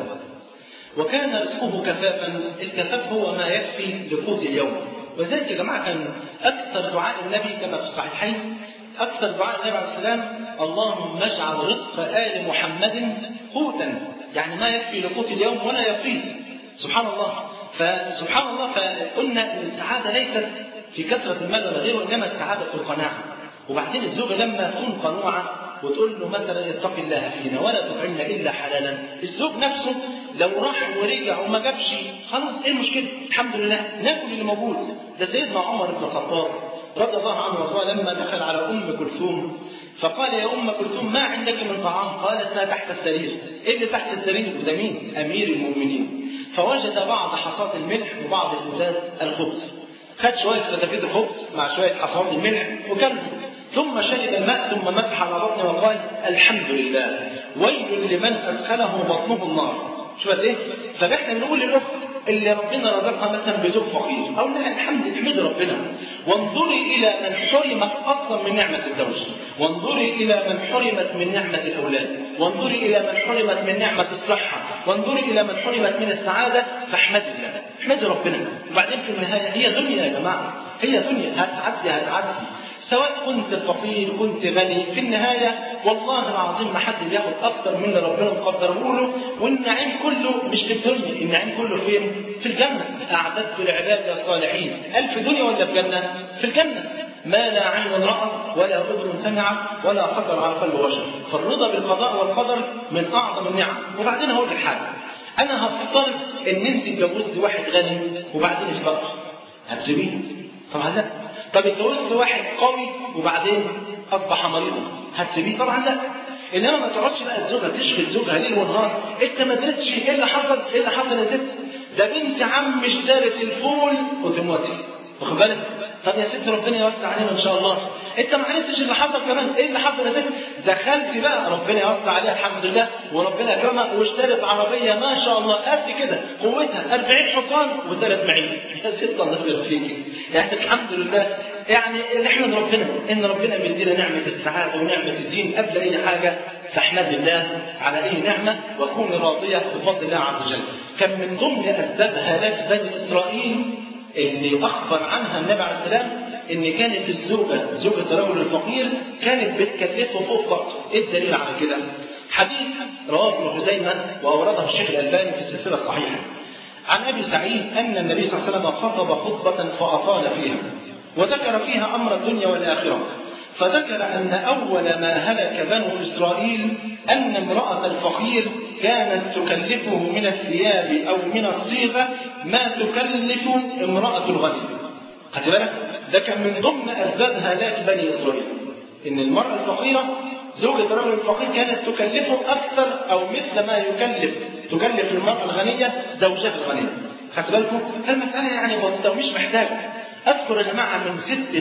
وكان رزقه كفافا. الكفاف هو ما يكفي لقوت اليوم. وذلك يا جماعة كان أكثر دعاء النبي كما في الصحيحين أكثر دعاء النبي عليه السلام اللهم اجعل رزق آل محمد قوتا، يعني ما يكفي لقوت اليوم ولا يفيض. سبحان الله. فسبحان الله. فقلنا ان السعاده ليست في كثره المال ولا غيره، انما السعاده في القناعه. وبعدين الزوجه لما تكون قنوعه وتقول له مثلا اتق الله فينا ولا تطعمنا الا حلالا، الزوج نفسه لو راح ورجع وما جابش خلاص ايه المشكله؟ الحمد لله ناكل اللي موجود. ده سيدنا عمر بن الخطاب رضي الله عنه وارضاه لما دخل على ام كلثوم فقال يا ام كلثوم ما عندك من طعام؟ قالت ما تحت السرير. ايه اللي تحت السرير؟ ده مين؟ امير المؤمنين. فوجد بعض حصات الملح وبعض فتات الخبز. خد شويه فتافيت الخبز مع شويه حصات الملح وكلهم، ثم شرب الماء ثم مسح على بطنه وقال الحمد لله ويل لمن ادخله بطنه النار. شوف ايه؟ فاحنا بنقول للاخت اللي ربنا رزقها مثلا بزوج فقير او لا الحمد لله ربنا، وانظري الى من حرمت اصلا من نعمه الزوج، وانظري الى من حرمت من نعمه الاولاد، وانظري الى من حرمت من نعمه الصحه، وانظري الى من حرمت من السعاده، فاحمدي الله، احمدي ربنا. وبعدين في النهايه هي دنيا يا جماعه، هي دنيا هتعدي سواء كنت فقير كنت غني، في النهايه والله العظيم ما حد بياخد اكتر من اللي ربنا مقدره له. والنعيم كله مش في الدنيا، النعيم كله فين؟ في الجنه. اعددت لعبادي الصالحين 1000 دنيا ولا في جنه؟ في الجنه. ما لا عين رأت ولا أذن سمعت ولا خطر على قلب بشر. فالرضا بالقضاء والقدر من أعظم النعم. وبعدين هقول لك حاجة، أنا هفترض إن أنت اتجوزت واحد غني وبعدين اشتغل، هتسيبيه؟ طبعا لا. طب اتجوزت واحد قوي وبعدين أصبح مريضا، هتسيبيه؟ طبعا لا. إنما ما تقعدش بقى الزوجة تشغل زوجها ليل ونهار، أنت ما درتش إيه اللي حصل؟ إيه اللي حصل يا ست؟ ده بنت عم اشترت الفول وتموتي، واخد بالك؟ طب يا ست ربنا يوسع علينا ان شاء الله. انت ما عرفتش اللي حصل كمان، ايه اللي حصل يا ست؟ دخلت بقى ربنا يوسع عليها الحمد لله وربنا اكرمها واشترت عربيه ما شاء الله قد كده قوتها 40 حصان و3 معيز. يا ست الله يبارك فيكي، يعني الحمد لله. يعني نحمد ربنا ان ربنا بيدينا نعمه السعاده ونعمه الدين قبل اي حاجه، فاحمد الله على اي نعمه وكوني راضيه بفضل الله عز وجل. كان من ضمن اسباب هلاك بني اسرائيل اللي أخبر عنها النبي عليه السلام إن كانت زوجة الرجل الفقير كانت بتكلفه فوق طاقته. إيه الدليل على كده؟ حديث رواه ابن خزيمة وأورده الشيخ الألباني في السلسلة الصحيحة عن أبي سعيد أن النبي صلى الله عليه وسلم خطب خطبة فأطال فيها وذكر فيها أمر الدنيا والآخرة، فذكر أن أول ما هلك بنو إسرائيل أن امرأة الفقير كانت تكلفه من الثياب أو من الصيغة ما تكلف امرأة الغني. خدت بالك؟ ده كان من ضمن أسباب هلاك بني إسرائيل، إن المرأة الفقيرة زوجة الرجل الفقير كانت تكلفه أكثر أو مثل ما تكلف المرأة الغنية زوجها الغنية. خدت بالكم؟ فالمسألة يعني بسيطة ومش محتاجة. أذكر يا جماعة من 6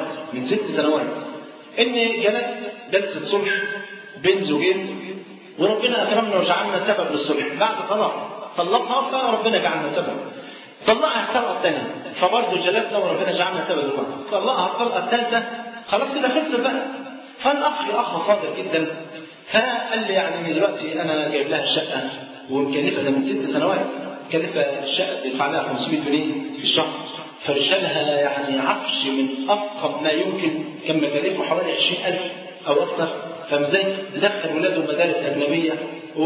سنوات إني جلست جلسة صلح بين زوجين وربنا أكرمنا وجعلنا سبب للصلح بعد طلقها فربنا جعلنا سبب، طلقها الطلقة الثانية فبرضه جلسنا وربنا جعلنا سبب للطلقة، طلقها الطلقة الثالثة خلاص كده خلصت بقى. فالأخ فاضل جدا فقال لي يعني دلوقتي أنا جايب لها الشقة ومكلفة ده من 6 سنوات، مكلفة الشقة بيدفع لها 500 جنيه في الشهر، فرشالها يعني عفش من أفخم ما يمكن، كان مكلفه حوالي 20,000 أو أكثر. فمزاي دخل ولاده مدارس أجنبية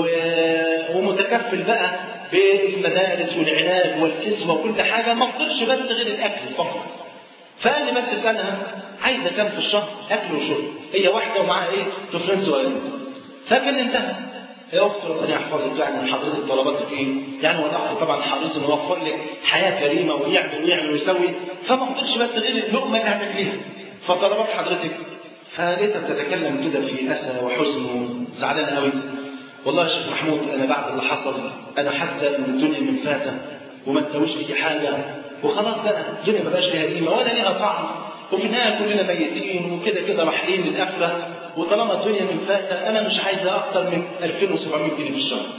ومتكفل بقى بالمدارس والعلاج والكسوة وكل حاجة، ما فضلش بس غير الأكل فقط. فقال لي بس اسألها عايزة كام في الشهر أكل وشرب، هي واحدة ومعاها إيه طفلين صغيرين. فكان انتهى. يا أخت ربنا يحفظك، يعني حضرتك طلباتك إيه؟ يعني والأخ طبعا حريص إنه يوفر لك حياة كريمة ويعمل ويسوي، فما فضلش بس غير اللقمة اللي هتاكليها. فطلبات حضرتك، فلقيتها بتتكلم كده في أسى وحزن وزعلان قوي. والله يا شيخ محمود أنا بعد اللي حصل أنا حاسة إن الدنيا من فاتة وما تسويش أي حاجة وخلاص بقى الدنيا ما بقاش ليها قيمة ولا ليها طعم، وفي النهاية كلنا ميتين وكده كده رايحين للآخرة، وطالما الدنيا من فاتة أنا مش عايزة أكتر من 2700 جنيه في الشهر.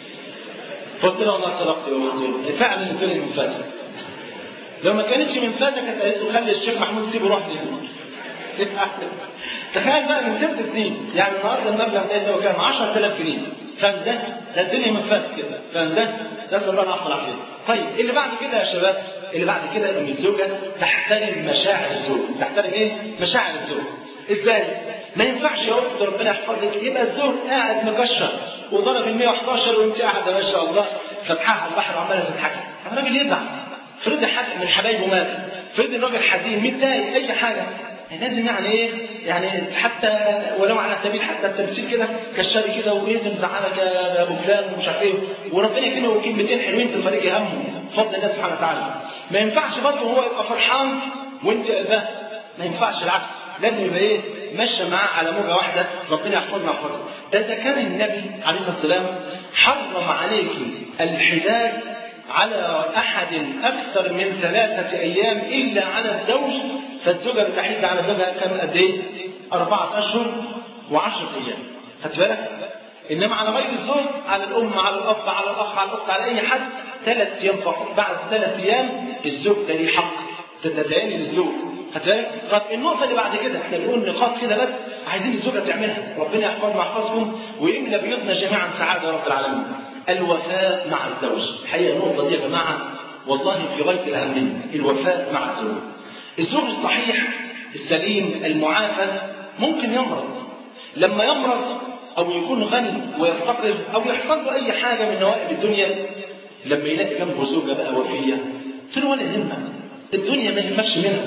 قلت لها والله صدقت يا أختي فعلا الدنيا من فاتة، لو ما كانتش من فاتة كانت قالت له خلي الشيخ محمود سيبه روح ليه. تخيل بقى من 6 سنين، يعني النهارده المبلغ ده يساوي كام؟ 10,000 جنيه. فاهم ازاي؟ ده الدنيا من فاتة كده، فاهم ازاي؟ نسأل الله العفو والعافية. طيب اللي بعد كده يا شباب، اللي بعد كده ان الزوجة تحترم مشاعر الزوج. تحترم ايه؟ مشاعر الزوج. ازاي؟ ما ينفعش يا اخت ربنا يحفظك يبقى الزوج قاعد مكشر وضرب ال 111 وانت قاعده ما شاء الله فاتحه على البحر وعماله تضحكي، الراجل يزعل. فرضي حد من حبايبه مات، فرضي الراجل حزين متضايق اي حاجه، لازم يعني ايه؟ يعني حتى ولو على سبيل حتى التمثيل كده كشري كده وايه مزعلك يا ابو فلان ومش عارف ايه، وربنا يكرمه كلمتين حلوين في فريق همه بفضل الله سبحانه وتعالى. ما ينفعش برضه هو يبقى فرحان وانت قلبان، ما ينفعش، العكس لازم يبقى ايه؟ ماشي معاه على موجه واحده. ربنا يحفظنا ويحفظه. ده اذا كان النبي عليه الصلاه والسلام حرم عليك الحداد على احد اكثر من 3 ايام الا على الزوج، فالزوجه بتحد على زوجها كم قد ايه؟ 4 أشهر و10 ايام. خدت بالك؟ انما على غير الزوج، على الام، على الاب، على الاخ، على الاخت، على اي حد 3 ايام فقط. بعد 3 ايام الزوج ده ليه حق تتزين للزوج. طب النقطة اللي بعد كده احنا بنقول نقاط كده بس عايزين الزوجة تعملها، ربنا يحفظنا ويحفظكم ويملى بيوتنا جميعا سعادة يا رب العالمين. الوفاء مع الزوج. الحقيقة النقطة دي يا جماعة والله في غاية الأهمية، الوفاء مع الزوج. الزوج الصحيح السليم المعافى ممكن يمرض، لما يمرض أو يكون غني ويفتقر أو يحصل له أي حاجة من نوائب الدنيا، لما يلاقي جنبه زوجة بقى وفية تقول له ولا يهمك الدنيا ما يهمكش منها،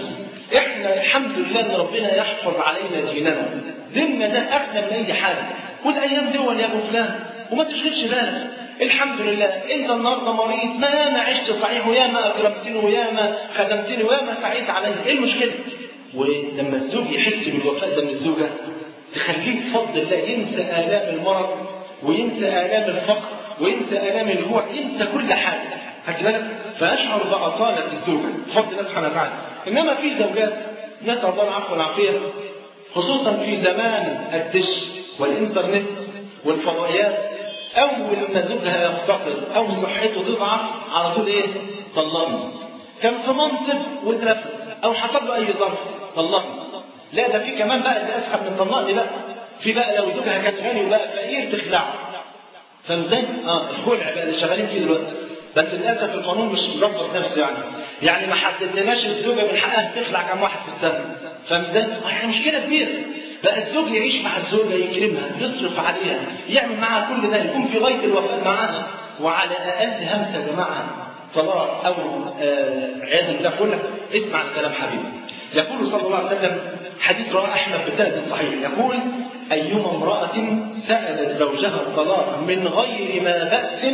احنا الحمد لله ان ربنا يحفظ علينا ديننا. ديننا ده اغنى من اي حاجه. والايام دول يا ابو فلان وما تشغلش بالك. الحمد لله انت النهارده مريض، ما انا عشت صحيح ويا ما اكرمتني ويا ما خدمتني ويا ما سعيت علي، ايه المشكله؟ ولما الزوج يحس بالوفاء ده من الزوجه تخليه بفضل الله ينسى آلام المرض وينسى آلام الفقر وينسى آلام الجوع، ينسى كل حاجه. خدت بالك؟ فاشعر باصاله الزوجه بفضل الله سبحانه وتعالى. انما في زوجات نسال الله العفو والعافيه خصوصا في زمان الدش والانترنت والفضائيات، اول ما زوجها يفتقر او صحته تضعف على طول ايه؟ طلقني. كان في منصب واترفض او حصل له اي ظرف طلقني. لا ده في كمان بقى اللي اسخف من طلقني بقى، في بقى لو زوجها كانت غني وبقى فقير تخلعه. فاهم ازاي؟ الخلع بقى اللي شغالين فيه دلوقتي. بس للاسف القانون مش مظبط نفسه يعني ما حددناش الزوجه من حقها تخلع كم واحد في السنه. فاهم ازاي؟ مشكله كبيره. بقى الزوج يعيش مع الزوجه، يكرمها، يصرف عليها، يعمل معها كل ده، يكون في غايه الوفاء معاها، وعلى اقل همسه يا جماعه طلاق او عياذا بالله كله. اسمع الكلام حبيبي. يقول صلى الله عليه وسلم حديث رواه احمد بسند صحيح، يقول: ايما امراه سالت زوجها الطلاق من غير ما باس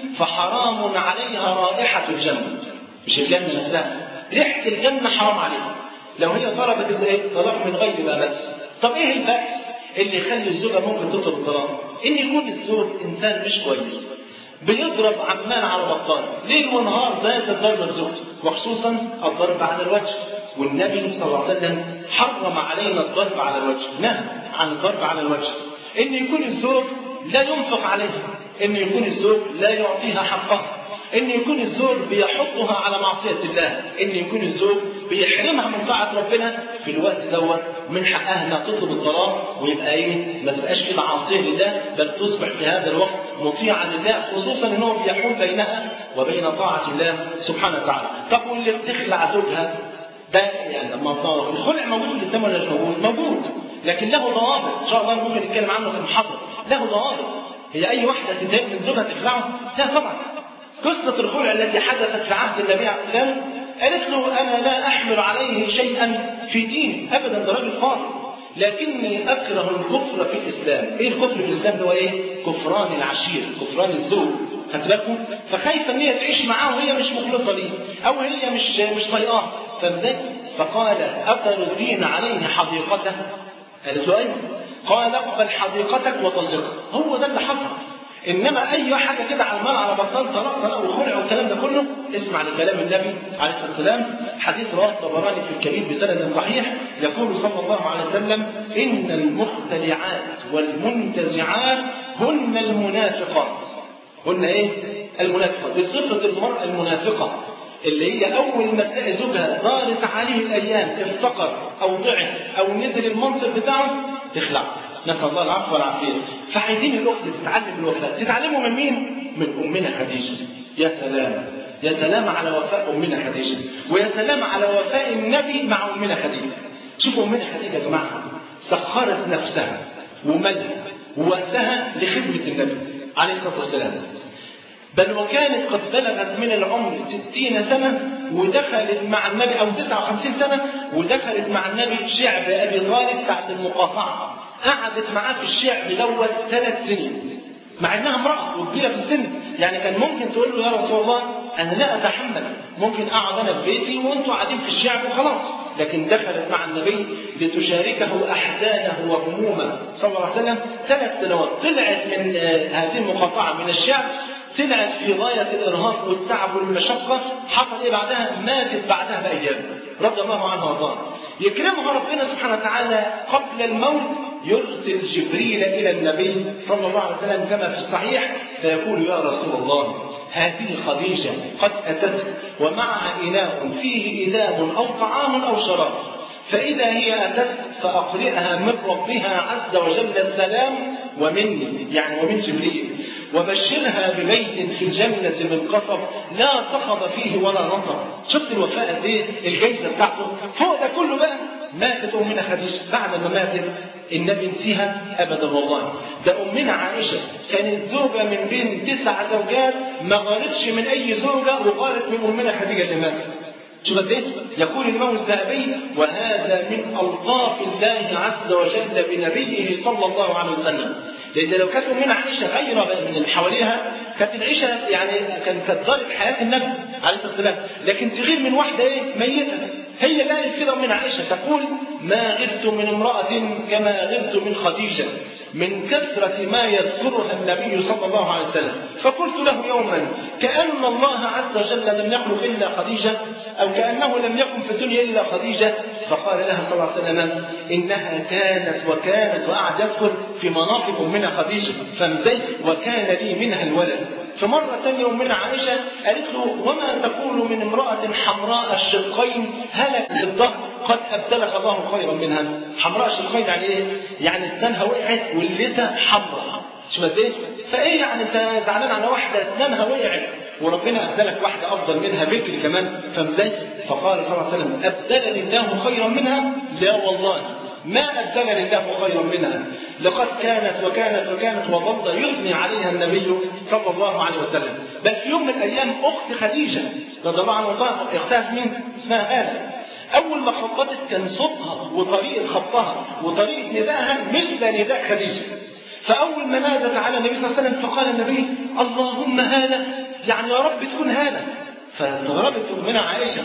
فحرام عليها رائحه الجنه. مش الجنه نفسها، ريحه الجنه حرام عليها لو هي طلبت الطلاق من غير ما باس. طب ايه البأس اللي يخلي الزوجه ممكن تطلب الطلاق؟ ان يكون الزوج انسان مش كويس، بيضرب عمال على بطال ليل ونهار، لازم ضرب زوجته، وخصوصا الضرب على الوجه. والنبي صلى الله عليه وسلم حرم علينا الضرب على الوجه، نهى عن الضرب على الوجه. ان يكون الزوج لا ينفق عليها، ان يكون الزوج لا يعطيها حقها، ان يكون الزوج بيحطها على معصيه الله، ان يكون الزوج بيحرمها من طاعه ربنا. في الوقت دوت من حقها انها تطلب الطلاق، ويبقى ما تبقاش كده عاصيه لله، بل تصبح في هذا الوقت مطيعه لله، خصوصا ان هو بيحول بينها وبين طاعه الله سبحانه وتعالى. طب واللي بتخلع زوجها ده يعني لما الخلع موجود في الاسلام ولا مش موجود؟ موجود، لكن له ضوابط ان شاء الله ممكن نتكلم عنه في المحاضره. له ضوابط. هي اي واحده تتضايق من زوجها تخلعه؟ لا طبعا. قصه الخلع التي حدثت في عهد النبي عليه الصلاه والسلام، قالت له: انا لا احمل عليه شيئا في ديني ابدا، ده راجل فاضل، لكني اكره الكفر في الاسلام. ايه الكفر في الاسلام؟ هو ايه؟ كفران العشير، كفران الزوج. خدت بالكم؟ فخايفه ان هي تعيش معاه وهي مش مخلصه ليه، او هي مش طايقاه. فازاي؟ فقال: أتردين عليه حديقته؟ قالت له: ايوه. قال: اقبل حديقتك وطلقها. هو ده اللي حصل. انما اي حاجه كده على المال على بطال طلاق وخلع والكلام ده كله، اسمع لكلام النبي عليه الصلاه والسلام. حديث رواه الطبراني في الكبير بسند صحيح، يقول صلى الله عليه وسلم: ان المختلعات والمنتزعات هن المنافقات. هن ايه؟ المنافقات. بصفه المراه المنافقه اللي هي اول ما تلاقي زوجها ضارت عليه الايام، افتقر او ضعف او نزل المنصب بتاعه، تخلع. نسأل الله العفو والعافية. فعايزين الأخت تتعلم الوفاء. تتعلموا من مين؟ من أمنا خديجة. يا سلام، يا سلام على وفاء أمنا خديجة، ويا سلام على وفاء النبي مع أمنا خديجة. شوفوا أمنا خديجة يا جماعة، سخرت نفسها ومالها ووقتها لخدمة النبي عليه الصلاة والسلام، بل وكانت قد بلغت من العمر 60 سنة ودخلت مع النبي، أو 59 سنة ودخلت مع النبي شعب أبي طالب ساعة المقاطعة. قعدت معاه في الشعب دوت 3 سنين، مع انها امراه وكبيره في السن. يعني كان ممكن تقول له: يا رسول الله انا لا اتحمل، ممكن اقعد انا في بيتي وانتوا قاعدين في الشعب وخلاص. لكن دخلت مع النبي لتشاركه احزانه وهمومه صلى الله عليه وسلم 3 سنوات. طلعت من هذه المقاطعه من الشعب، طلعت في غايه الارهاق والتعب والمشقه. حصل ايه بعدها؟ ماتت بعدها بايام رضي الله عنها وارضاها. يكرمها ربنا سبحانه وتعالى قبل الموت، يرسل جبريل إلى النبي صلى الله عليه وسلم كما في الصحيح، فيقول: يا رسول الله هذه خديجة قد أتت ومعها إناء فيه إدام أو طعام أو شراب، فإذا هي أتت فأقرئها من ربها عز وجل السلام ومني، يعني ومن جبريل، وبشرها ببيت في الجنة من قصب لا صخب فيه ولا نصب. شفت الوفاء قد ايه؟ الجيزة بتاعته فوق ده كله. بقى ماتت أمنا خديجة. بعد ما ماتت النبي نسيها أبدا والله. ده أمنا عائشة كانت زوجة من بين 9 زوجات، ما غارتش من أي زوجة وغارت من أمنا خديجة اللي ماتت. شوف قد ايه يقول الإمام الذهبي: وهذا من ألطاف الله عز وجل بنبيه صلى الله عليه وسلم. لأن لو كانت أمنا عائشة غير من اللي حواليها كانت العيشة يعني كانت ضارب حياة النبي عليه الصلاة والسلام، لكن تغير من واحدة إيه ميتة. هي لا كده أمنا عائشة تقول: ما غبت من امرأة كما غبت من خديجة من كثرة ما يذكرها النبي صلى الله عليه وسلم. فقلت له يوما: كأن الله عز وجل لم يخلق إلا خديجة، أو كأنه لم يكن في الدنيا إلا خديجة. فقال لها صلى الله عليه وسلم: إنها كانت وكانت، وقعد يذكر في مناقب أمنا خديجة فمزي وكان لي منها الولد. فمرة ثانية أمنا عائشة قالت له: وما تقول من امرأة حمراء الشقين هلك بالظهر قد أبدلك الله خيرا منها؟ حمراء الشقين يعني إيه؟ يعني اسنانها وقعت واللسة حمراء. شو بديه؟ فإيه يعني أنت زعلان على واحدة اسنانها وقعت وربنا أبدلك واحدة أفضل منها بكر كمان فمزي؟ فقال صلى الله عليه وسلم: أبدلني الله خيرا منها؟ لا والله ما أبدلني الله خيرا منها، لقد كانت وكانت وكانت، وظل يثني عليها النبي صلى الله عليه وسلم. بل في يوم من الأيام أخت خديجة رضي الله عنها أختها مين؟ اسمها هالة. أول ما خطبت كان صوتها وطريقة خطها وطريقة ندائها مثل نداء خديجة. فأول ما نادت على النبي صلى الله عليه وسلم فقال النبي: اللهم هالة، يعني يا رب تكون هالة. فاستغربت أمنا عائشة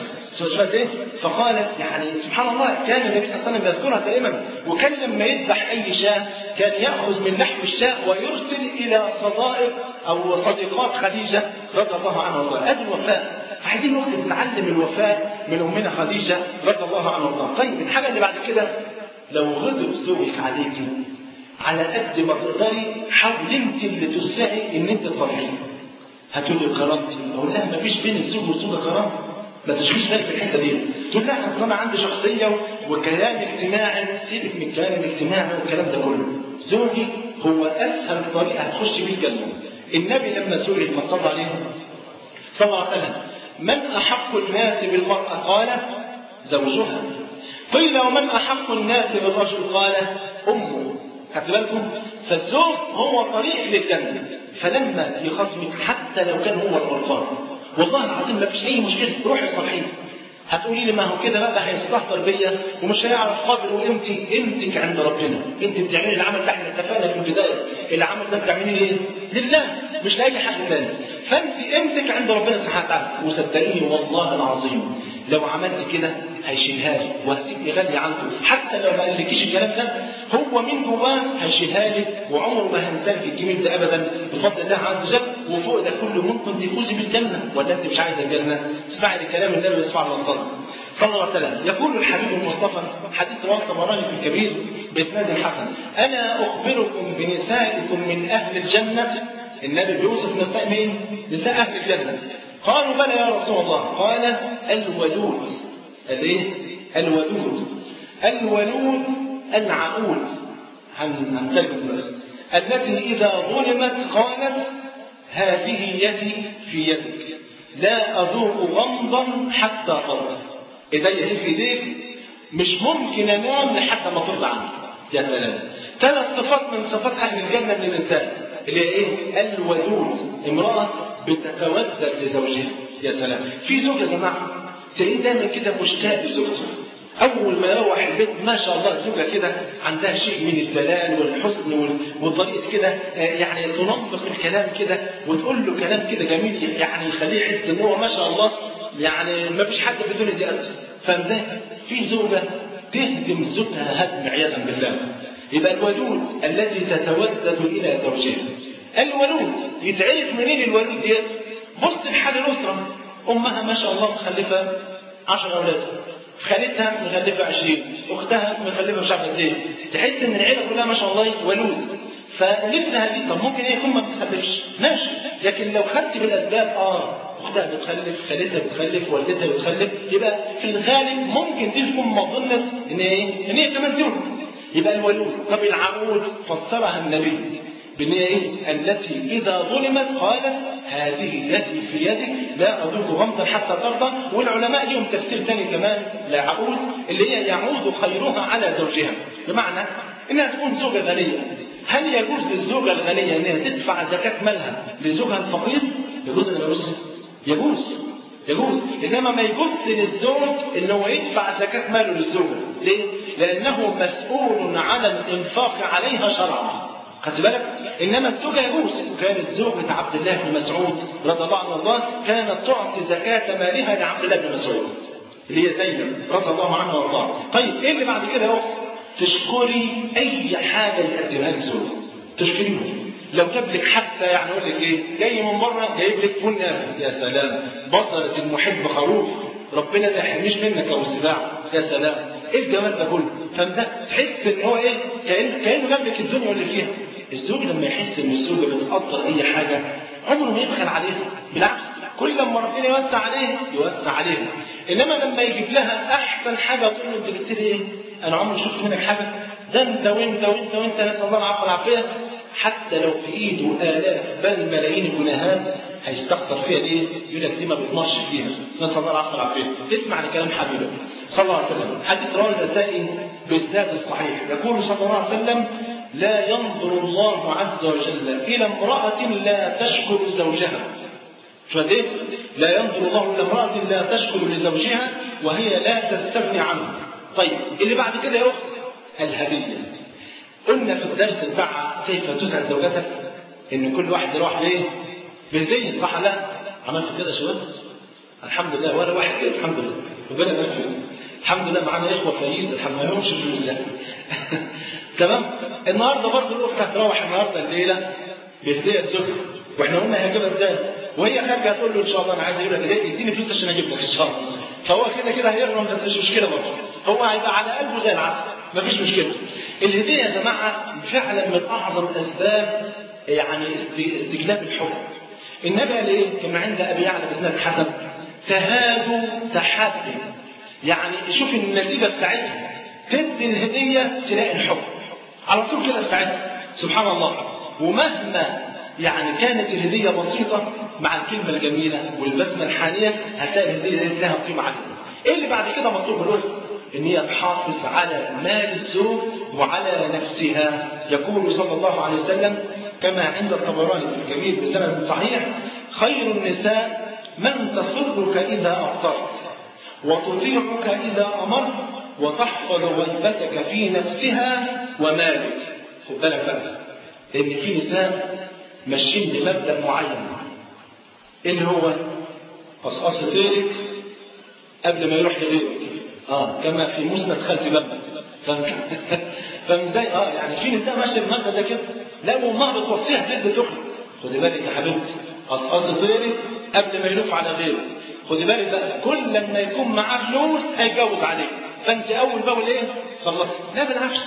فقالت: يعني سبحان الله، كان النبي صلى الله عليه وسلم يذكرها دائما، وكان لما يذبح أي شاة كان يأخذ من لحم الشاة ويرسل إلى صدائق أو صديقات خديجة رضي الله عنها وارضاها. هذه الوفاء. فعايزين وقت نتعلم الوفاء من أمنا خديجة رضي الله عنها وارضاها. طيب الحاجة اللي بعد كده: لو غضب زوجك عليكي على قد ما تقدري حاول انت اللي تسعي ان انت تصلحيه. هتقول لي كرامتي، اقول لها ما فيش بين الزوج والزوجه كرامه، ما تشغليش بالك بالحته دي. تقول لها اصل انا عندي شخصيه وكلام اجتماعي، سيبك من الكلام الاجتماعي والكلام ده كله. زوجي هو اسهل طريقه هتخش بيه الجنه. النبي لما سئل ما صلى عليه صلى الله عليه وسلم: من احق الناس بالمراه؟ قال: زوجها. قيل: ومن احق الناس بالرجل؟ قال: امه. خدت بالكم؟ فالزوج هو طريق للجنه. فلما يخصمك حتى لو كان هو الغلطان، والله العظيم ما فيش اي مشكله، روحي صحيح. هتقولي لي: ما هو كده بقى هيستهتر بيا ومش هيعرف قدر وقيمتك عند ربنا. انت بتعملي العمل اللي احنا اتفقنا في البدايه، العمل ده بتعمليه ليه؟ لله، مش لاي حاجه ثانيه. فانت قيمتك عند ربنا سبحانه وتعالى. وصدقيني والله العظيم لو عملت كده هيشيلها لك وهتبقي غاليه عنده، حتى لو ما قالكيش الكلام ده هو من جواه هيشيلها لك، وعمره ما هينسالك الجميل ده ابدا بفضل الله عز وجل. وفوق ده كله ممكن تفوزي بالجنه. ولا انت مش عايزه الجنه؟ اسمعي لكلام النبي صلى الله عليه وسلم. يقول الحبيب المصطفى حديث رواه الطبراني في الكبير باسناد حسن: انا اخبركم بنسائكم من اهل الجنه. النبي بيوصف نساء مين؟ نساء اهل الجنه. قالوا: بلى يا رسول الله. قال: الودود. الايه؟ الودود. الولود العقود. هنترجم التي اذا ظلمت قالت: هذه يدي في يدك، لا اذوق غمضا حتى ترضى. ايديا في ايديك، مش ممكن انام لحتى ما ترضى عنك. يا سلام. 3 صفات من صفات اهل الجنه من النساء اللي هي ايه؟ الودود. امراه بتتودد لزوجها. يا سلام. في زوج يا جماعه تلاقيه دايما كده مشتاق لزوجته. اول ما يروح البيت ما شاء الله الزوجه كده عندها شيء من الدلال والحسن وطريقه كده يعني تنطق الكلام كده وتقول له كلام كده جميل يعني يخليه يحس ان هو ما شاء الله يعني ما فيش حد في الدنيا دي قد. فازاي في زوجه تهدم زوجها هدم عياذا بالله؟ يبقى الودود التي تتودد الى زوجها. الولود يتعرف منين الولود دي؟ بص لحال الاسره، امها ما شاء الله مخلفه 10 اولاد، خالتها مخلفه 20، اختها مخلفه مش عارفه ايه، تحس ان العيله كلها ما شاء الله ولود. فلابنها دي طب ممكن هي تكون ما بتخلفش ماشي، لكن لو خدت بالاسباب اختها بتخلف، خالتها بتخلف، والدتها بتخلف، يبقى في الغالب ممكن دي تكون مظنه ان هي كمان تولد. يبقى الولود. طب العقود فسرها النبي بان ايه؟ التي اذا ظلمت قالت: هذه يدي في يدك، لا اذوق غمضا حتى ترضى. والعلماء لهم تفسير ثاني كمان لعقود اللي هي يعود خيرها على زوجها، بمعنى انها تكون زوجه غنيه. هل يجوز للزوجه الغنيه انها تدفع زكاه مالها لزوجها الفقير؟ يجوز ولا لا؟ يجوز. يجوز. إنما ما يجوز للزوج إن هو يدفع زكاة ماله للزوجة. ليه؟ لأنه مسؤول على الإنفاق عليها شرعا. خدت بالك؟ إنما الزوجة يجوز. كانت زوجة عبد الله بن مسعود رضي الله عنه وارضاه كانت تعطي زكاة مالها لعبد الله بن مسعود اللي هي زينب رضي الله عنها وارضاه. طيب إيه اللي بعد كده يا أخت؟ تشكري أي حاجة يقدمها لك زوجك. تشكريه. لو جاب لك حتى يعني اقول لك ايه، جاي من بره جايب لك فول نابت، يا سلام، بطلة المحب خروف، ربنا ما يحرمنيش منك او السباع، يا سلام، ايه الجمال ده كله؟ تحس ان هو ايه، كانه جاب لك الدنيا واللي فيها. الزوج لما يحس ان الزوجه بتقدر اي حاجه عمره ما يبخل عليها، بالعكس كل لما ربنا يوسع عليه يوسع عليها. انما لما يجيب لها احسن حاجه تقول له انت جبت لي ايه؟ انا عمري شفت منك حاجه، ده انت وانت نسال الله العفو والعافيه. حتى لو في ايده آلاف بل ملايين الجنيهات هيستخسر فيها ليه؟ يقول لك دي ما بيطمعش فيها، نسأل الله العافية والعافية. اسمع لكلام حبيبك صلى الله عليه وسلم، حديث رواه النسائي بإسناد صحيح، يقول صلى الله عليه وسلم: لا ينظر الله عز وجل إلى امرأة لا تشكر زوجها. فده لا ينظر الله إلى امرأة لا تشكر لزوجها وهي لا تستغني عنه. طيب اللي بعد كده يا أخت الهدية. قلنا في الدرس بتاع كيف تسعد زوجتك ان كل واحد يروح ليه بهديه، صح؟ لا عملت كده يا شباب؟ الحمد لله، ولا واحد كده الحمد لله، ربنا يبارك فيك. الحمد لله معانا اخوه كويس، الحمد لله لهمش فلوس تمام. النهارده برضه الاخت هتروح النهارده الليله بهديه زوجها، واحنا قلنا هيجيبها ازاي؟ وهي خارجه هتقول له ان شاء الله انا عايز اجيب لك هديه، اديني فلوس عشان اجيب لك ان شاء الله. فهو كده هيغرم، بس مش مشكله برضه، هو هيبقى على قلبه زي العسل، مفيش مشكله. الهديه يا جماعه فعلا من اعظم الاسباب يعني استجلاب الحب. النبي قال ايه؟ كما عند ابي يعلى باسناد حسن: تهادوا تحابوا. يعني شوف النتيجه بتاعتها، تدي الهديه تلاقي الحب على طول كده بتاعتها، سبحان الله. ومهما يعني كانت الهديه بسيطه مع الكلمه الجميله والبسمه الحانيه هتلاقي الهديه دي لها قيمه عاليه. ايه اللي بعد كده مطلوب من الوقت؟ ان هي تحافظ على مال الزوج وعلى نفسها. يقول صلى الله عليه وسلم كما عند الطبراني في الكبير بسند صحيح: خير النساء من تسرك اذا ابصرت وتطيعك اذا امرت وتحفظ غيبتك في نفسها ومالك. خد بالك بقى، لان في نساء ماشيين بمبدا معين اللي هو قصقص غيرك قبل ما يروح لغيرك، كما في مسند خالتي بابا. فاهم ازاي؟ يعني في نساء ماشيه بالمبدا ده كده، لا والله بتوصيها جد تخرج. خدي بالك يا حبيبتي، قصقص غيرك قبل ما يلف على غيرك. خدي بالك بقى، كل لما يكون معاه فلوس هيتجوز عليك، فانت اول باول ايه؟ خلصت. لا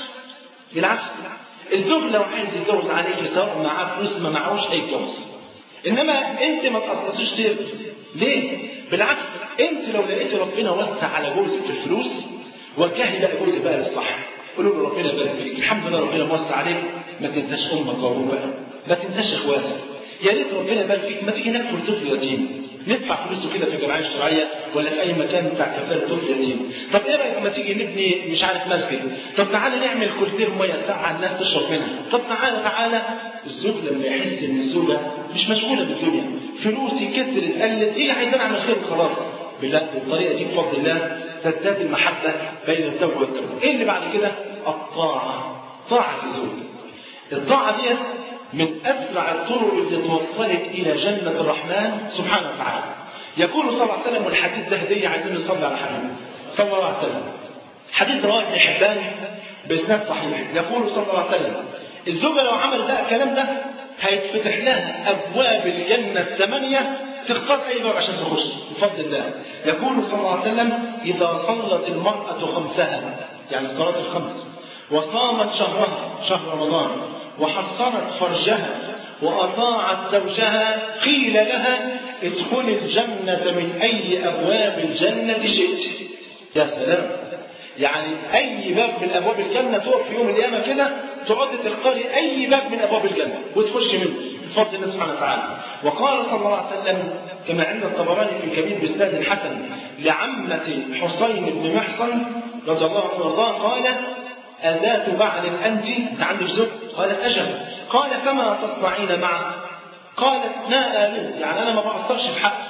بالعكس الزوج لو عايز يتجوز عليك سواء معاه فلوس ما معهوش هيتجوز. انما انت ما تقصقصيش غيرك. ليه؟ بالعكس، انت لو لقيتي ربنا وسع على جوزك الفلوس وجهي بقى جوزك بقى للصح، قولوا له ربنا يبارك فيك، الحمد لله ربنا موسع عليك، ما تنساش امك وابوك، ما تنساش اخواتك، يا ريت ربنا يبارك فيك، ما تيجي نكفل طفل يتيم، ندفع فلوسه كده في الجمعيه الشرعيه ولا في اي مكان بتاع كفاله طفل يتيم. طب ايه رايك لما تيجي نبني مش عارف مسجد؟ طب تعالى نعمل كولتير ميه ساقعه الناس تشرب منها. طب تعالى الزوج لما يحس ان الزوجه مش مشغوله بالدنيا، فلوسي كترت قلت، هي عايزه نعمل خير وخلاص، بالطريقه دي بفضل الله تزداد المحبه بين الزوج والزوجه. ايه اللي بعد كده؟ الطاعه، طاعه الزوج. الطاعه ديت من أسرع الطرق اللي توصلك إلى جنة الرحمن سبحانه وتعالى. يقول صلى الله عليه وسلم، والحديث ده هدية عايزين نصلي على حبيبه صلى الله عليه وسلم، حديث رواه ابن حبان بإسناد صحيح. يقول صلى الله عليه وسلم: الزوجة لو عملت ده الكلام ده هيتفتح لها أبواب الجنة 8 تختار أي باب عشان تخش بفضل الله. يقول صلى الله عليه وسلم: إذا صلت المرأة خمسها، يعني الصلاة الخمس، وصامت شهرها شهر رمضان، وحصنت فرجها، وأطاعت زوجها، قيل لها: ادخل الجنة من أي أبواب الجنة شئت. يا سلام، يعني أي باب من أبواب الجنة تقف في يوم القيامة كده تقعد تختاري أي باب من أبواب الجنة وتخش منه بفضل الله سبحانه وتعالى. وقال صلى الله عليه وسلم كما عند الطبراني في الكبير بإسناد حسن لعمة حسين بن محصن رضي الله عنه وارضاه قال: أذات بعل أنت عند الزوج؟ قالت: أجل. قال: فما تصنعين معه؟ قالت: ما آمن، يعني أنا ما بقصرش في حقي.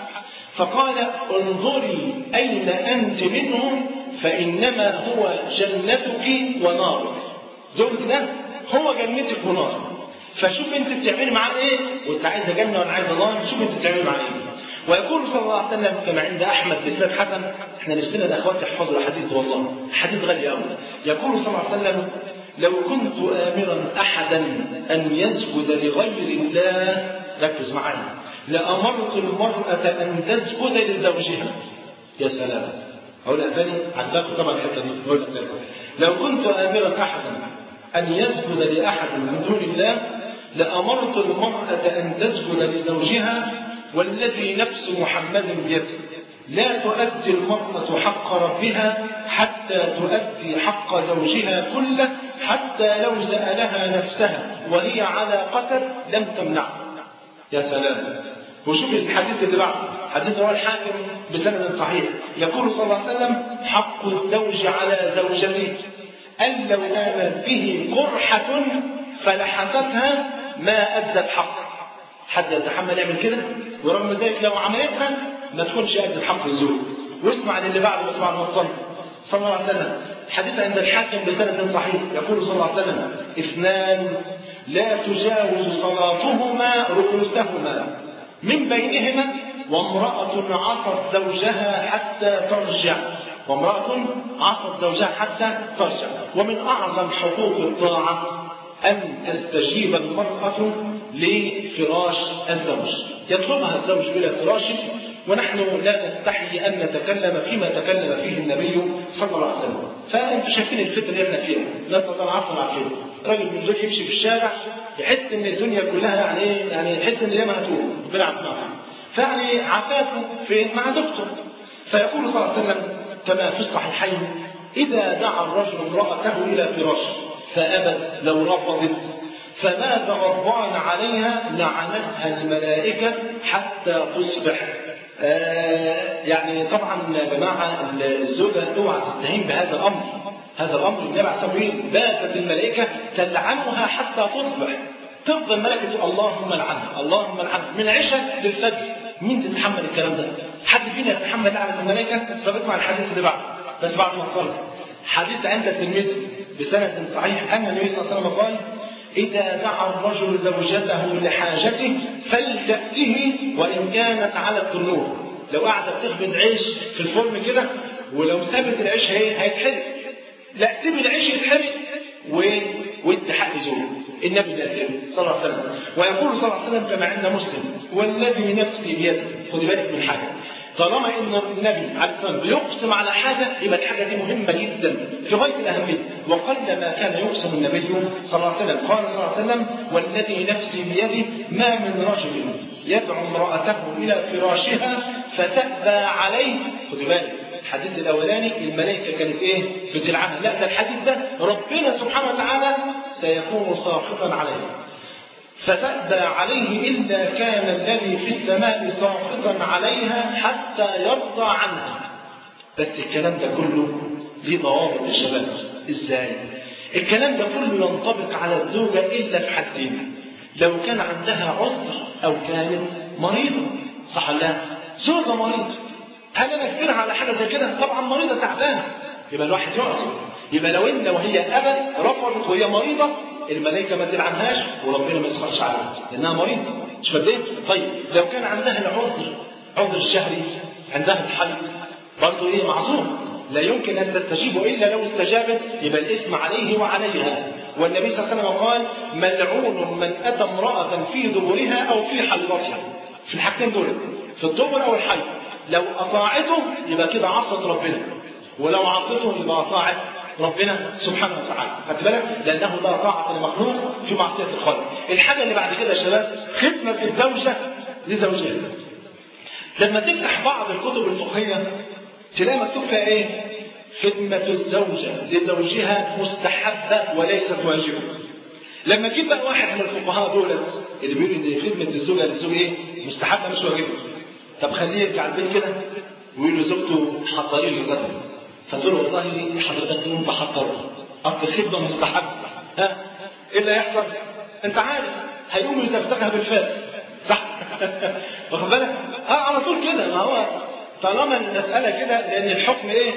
فقال انظري أين أنت منهم فإنما هو جنتك ونارك. زوجك ده هو جنتك ونارك، فشوف انت بتعملي معاه ايه، وانت عايزه جنه وانا عايزه نار، شوف انت بتعملي معاه ايه. ويقول صلى الله عليه وسلم كما عند احمد باسناد حسن، احنا نفسنا الاخوات يحفظوا الحديث والله حديث غالي قوي. يقول صلى الله عليه وسلم لو كنت امرا احدا ان يسجد لغير الله، ركز معايا، لامرت المراه ان تسجد لزوجها. يا سلام. اقولها تاني، عجبكم طبعا الحته دي، اقولها تاني. لو كنت امرا احدا أن يسجد لأحد من دون الله لأمرت المرأة أن تسجد لزوجها والذي نفس محمد بيده لا تؤدي المرأة حق ربها حتى تؤدي حق زوجها كله، حتى لو سألها نفسها وهي على قدر لم تمنعه. يا سلام. وشوف الحديث اللي بعده، حديث رواه الحاكم بسند صحيح، يقول صلى الله عليه وسلم حق الزوج على زوجته أن لو آمن به قرحة فلحستها ما أدت حق. حد يتحمل يعمل كده؟ ورغم ذلك لو عملتها ما تكونش أدت حق الزوج. واسمع للي بعده واسمع للمصلي صلى الله عليه وسلم. حديث عند الحاكم بسند صحيح، يقول صلى الله عليه وسلم اثنان لا تجاوز صلاتهما رؤوسهما من بينهما وامرأة عصت زوجها حتى ترجع، وامرأة عصت زوجها حتى ترجع. ومن أعظم حقوق الطاعة أن تستجيب المرأة لفراش الزوج، يطلبها الزوج إلى فراشه، ونحن لا نستحي أن نتكلم فيما تكلم فيه النبي صلى الله عليه وسلم. فأنتم شايفين الفتنة اللي احنا فيها، نسأل الله العفو والعافية. راجل من دول يمشي في الشارع يحس إن الدنيا كلها يعني يحس إن اليوم هتقوم بلعب معها، فيعني عفافه مع زوجته. فيقول صلى الله عليه وسلم كما في الصحيحين إذا دعا الرجل امرأته إلى فراشه فأبت لو رفضت فمات غضبان عليها لعنتها الملائكة حتى تصبح. يعني طبعا يا جماعة الزوجة اوعى تستهين بهذا الأمر. هذا الأمر النبي عليه الصلاة والسلام باتت الملائكة تلعنها حتى تصبح، تفضل ملكة اللهم لعنها اللهم لعنها من العشاء للفجر. مين تتحمل الكلام ده؟ حد فينا يتحمل لعنة الملائكة؟ فبسمع الحديث اللي بعده بس بعد ما تصلي. حديث عند الترمذي بسند صحيح أن النبي صلى الله عليه وسلم قال إذا دعا الرجل زوجته لحاجته فلتأته وإن كانت على التنور. لو قاعدة بتخبز عيش في الفرن كده ولو سابت العيش هيتحرق، لا سيب العيش يتحرق وانت حق زوجك. النبي قال كده صلى الله عليه وسلم. ويقول صلى الله عليه وسلم كما عند مسلم والذي نفسي بيده، خدي بالك من حاجه، طالما ان النبي عليه الصلاه بيقسم على حاجه يبقى الحاجه دي مهمه جدا في غايه الاهميه. وقل ما كان يقسم النبي صلى الله عليه وسلم. قال صلى الله عليه وسلم والذي نفسي بيده ما من رجل يدعو امراته الى فراشها فتأبى عليه. خدي بالك الحديث الاولاني الملائكه كانت ايه؟ بتلعنها. لا ده الحديث ده ربنا سبحانه وتعالى سيكون ساخطا عليه. فتأبى عليه إلا كان الذي في السماء ساخطا عليها حتى يرضى عنها. بس الكلام ده كله ليه ضوابط يا شباب. ازاي؟ الكلام ده كله ينطبق على الزوجة إلا في حاجتين: لو كان عندها عذر أو كانت مريضة. صح ولا لا؟ زوجة مريضة، هل أنا أجبرها على حاجة زي كده؟ طبعا مريضة تعبانة، يبقى الواحد يعذر. يبقى لو هي أبت رفضت وهي مريضة الملائكة ما تلعنهاش وربنا ما يسخطش عليها لأنها مريضة. مش مبدئيا. طيب لو كان عندها العذر، عذر الشهري، عندها الحيض، برضه ايه؟ معذور، لا يمكن أن تستجيب إلا لو استجابت، يبقى الإثم عليه وعليها. والنبي صلى الله عليه وسلم قال ملعون من أتى امرأة في دبرها أو في حيضتها. في الحاجتين دول، في الدبر أو الحيض، لو أطاعته يبقى كده عصت ربنا، ولو عصته يبقى أطاعت ربنا سبحانه وتعالى. خدت بالك؟ لأنه لا طاعة لمخلوق في معصية الخالق. الحاجة اللي بعد كده يا شباب خدمة الزوجة لزوجها. لما تفتح بعض الكتب الفقهية تلاقي مكتوب فيها ايه؟ خدمة الزوجة لزوجها مستحبة وليست واجبة. لما تجيب بقى واحد من الفقهاء دولت اللي بيقول ان خدمة الزوجة للزوج ايه؟ مستحبة مش واجبة. طب خليه يرجع البيت كده ويقول لزوجته حضري لي غدا، فتقول والله حضرتك يوم بحضره اصل الخدمة مستحبة. ها؟ ايه اللي هيحصل؟ انت عارف هيقوم يزفزفها بالفاس صح؟ واخد بالك؟ على طول كده. ما هو طالما المسألة كده لأن الحكم إيه؟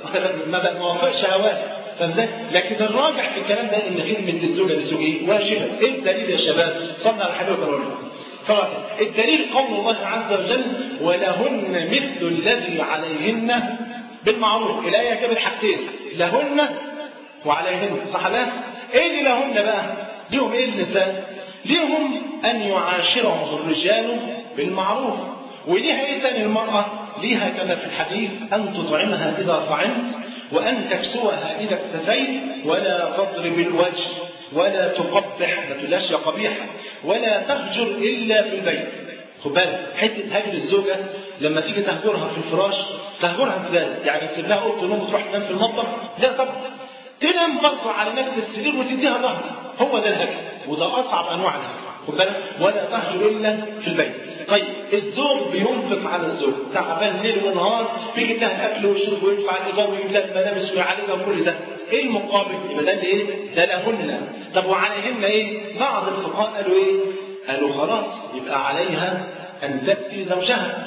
ما وافقش هواه. فازاي؟ لكن الراجح في الكلام ده ان خدمه الزوجه لزوجها واجبه. ايه الدليل يا شباب؟ صلى على حبيبك الرجل. صلاه. الدليل قول الله عز وجل: ولهن مثل الذي عليهن بالمعروف. الايه جابت حاجتين: لهن وعليهن. صح لا؟ ايه اللي لهن بقى؟ ليهم ايه النساء؟ ليهم ان يعاشرهم الرجال بالمعروف. وليها ايه تاني المراه؟ ليها كما في الحديث: ان تطعمها اذا طعمت، وأن تكسوها إذا اكتسيت، ولا تضرب الوجه، ولا تقبح، ما تقولهاش يا قبيحة، ولا تهجر إلا في البيت. خد بالك حتة هجر الزوجة لما تيجي تهجرها في الفراش، تهجرها ازاي؟ يعني تسيب لها أوضة نوم وتروح تنام في المطبخ؟ لا طبعا. تنام برضه على نفس السرير وتديها ظهر. هو ده الهجر، وده أصعب أنواع الهجر. خد بالك، ولا تهجر إلا في البيت. طيب الزوج بينفق على الزوج، تعبان ليل ونهار، بيجيب لها الاكل والشرب ويدفع الايجار ويجيب لها الملابس ويعالجها وكل ده. ايه المقابل؟ يبقى ده ايه؟ ده لهن. طب وعليهن ايه؟ بعض الفقهاء قالوا ايه؟ قالوا خلاص يبقى عليها ان تاتي زوجها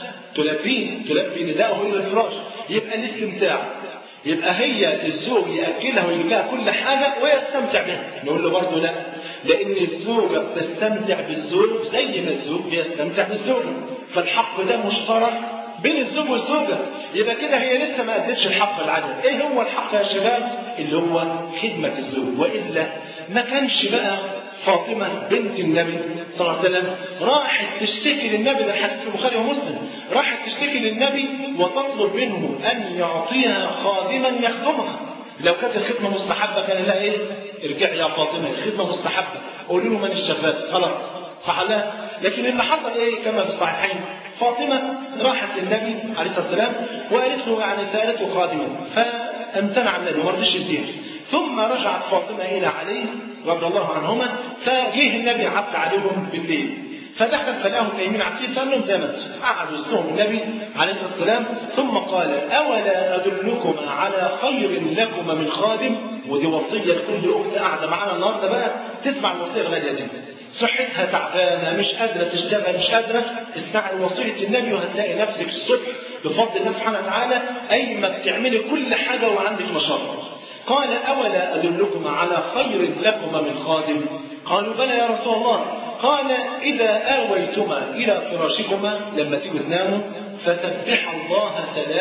تلبي نداءه الى الفراش. يبقى الاستمتاع، يبقى هي الزوج ياكلها ويجيب لها كل حاجه ويستمتع بها. نقول له برضه لا، لأن الزوجة بتستمتع بالزوج زي ما الزوج بيستمتع بالزوجة، فالحق ده مشترك بين الزوج والزوجة. يبقى كده هي لسه ما أدتش الحق العدل. إيه هو الحق يا شباب؟ اللي هو خدمة الزوج. وإلا ما كانش بقى فاطمة بنت النبي صلى الله عليه وسلم راحت تشتكي للنبي، ده الحديث في البخاري ومسلم، راحت تشتكي للنبي وتطلب منه أن يعطيها خادما يخدمها. لو كانت الخدمة مستحبة كان لها ايه؟ ارجعي يا فاطمة، الخدمة مستحبة، قولوا له من الشغال خلاص. صح لا؟ لكن اللي حصل ايه كما في الصحيحين؟ فاطمة راحت للنبي عليه الصلاة والسلام وقالت له يعني سألته خادما، فامتنع النبي ما رضيش يديها. ثم رجعت فاطمة إلى علي رضي الله عنهما، فجه النبي عد عليهم بالليل، فدخل فلاهم نايمين على السرير، فقال لهم زي ما انتم. قعد وسطهم النبي عليه الصلاه والسلام، ثم قال: اولا ادلكما على خير لكما من خادم؟ ودي وصيه لكل اخت قاعده معانا النهارده بقى تسمع الوصيه الغاليه دي. صحتها تعبانه، مش قادره تشتغل، مش قادره، اسمعي وصيه النبي وهتلاقي نفسك الصبح بفضل الله سبحانه وتعالى اي ما بتعملي كل حاجه وعندك نشاط. قال: اولا ادلكما على خير لكما من خادم؟ قالوا: بلى يا رسول الله. قال: إذا آويتما إلى فراشكما لما تيجوا تناموا فسبح الله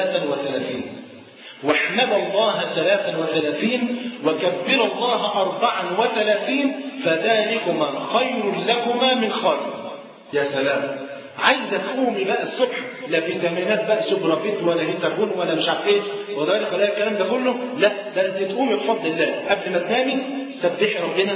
33 واحمد الله 33 وكبر الله 34 فذلكما خير لكما من خادم. يا سلام. عايزة تقومي بقى الصبح لا فيتامينات بقى سوبرافيت ولا هيتابون ولا مش عارف ايه وذلك ولا الكلام ده كله، لا ده انت تقومي بفضل الله قبل ما تنامي سبحي ربنا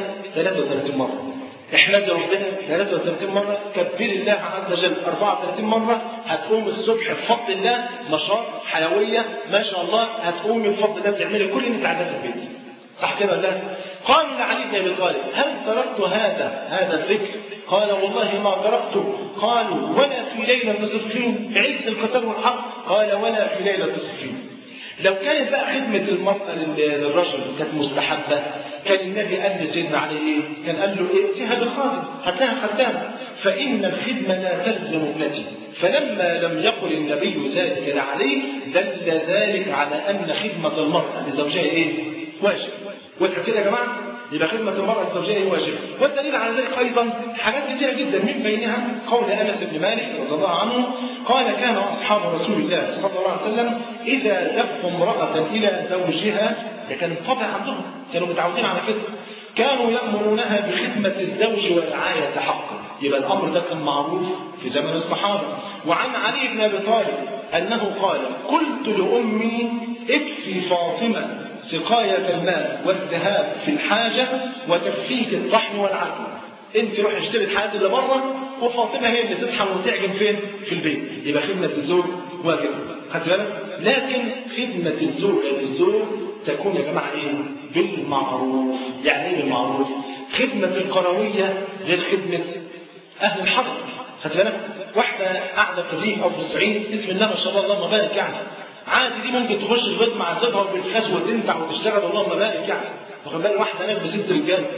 33 مرة، احمدي ربنا 33 مرة، كبري الله عز وجل 34 مرة. هتقوم الصبح بفضل الله نشاط، حيوية، ما شاء الله، هتقومي بفضل الله تعملي كل اللي انت عايزاه في البيت. صح كده ولا لا؟ قالوا لعلي بن ابي طالب: هل تركت هذا الذكر؟ قال: والله ما تركته. قالوا: ولا في ليلة صفين في عز القتال والحرب؟ قال: ولا في ليلة صفين. لو كانت بقى خدمة المرأة للرجل كانت مستحبة كان النبي قال لسيدنا علي ايه؟ كان قال له ايه؟ ائتها بخادم، هاتها خدامة، فإن الخدمة لا تلزم ابنتي. فلما لم يقل النبي ذلك لعلي دل ذلك على أن خدمة المرأة لزوجها ايه؟ واجب. واضح كده يا جماعة؟ يبقى خدمة المرأة لزوجها واجب. والدليل على ذلك أيضا حاجات كثيرة جدا، من بينها قول أنس بن مالك رضي الله عنه قال: كان أصحاب رسول الله صلى الله عليه وسلم إذا زفوا امرأة إلى زوجها، ده كان طبع عندهم، كانوا متعودين على كده، كانوا يأمرونها بخدمة الزوج ورعاية حقه. يبقى الأمر ده كان معروف في زمن الصحابة. وعن علي بن أبي طالب أنه قال: قلت لأمي: اكفي فاطمة سقاية الماء والذهاب في الحاجة وتكفيك الطحن والعجن. انت روح اشتري الحاجات اللي بره وفاطمة هي اللي تطحن وتعجن فين؟ في البيت. يبقى خدمة الزوج واجب. خدت بالك؟ لكن خدمة الزوج للزوج تكون يا جماعة ايه؟ بالمعروف. يعني ايه بالمعروف؟ خدمة القروية غير خدمة أهل الحضر. خدت بالك؟ واحدة قاعدة في الريف أو في الصعيد بسم الله ما شاء الله اللهم بارك يعني عادي، دي ممكن تخش البيت مع زوجها وبالخس وتنفع وتشتغل اللهم بارك يعني. واخد بالك؟ واحدة نام بست رجال.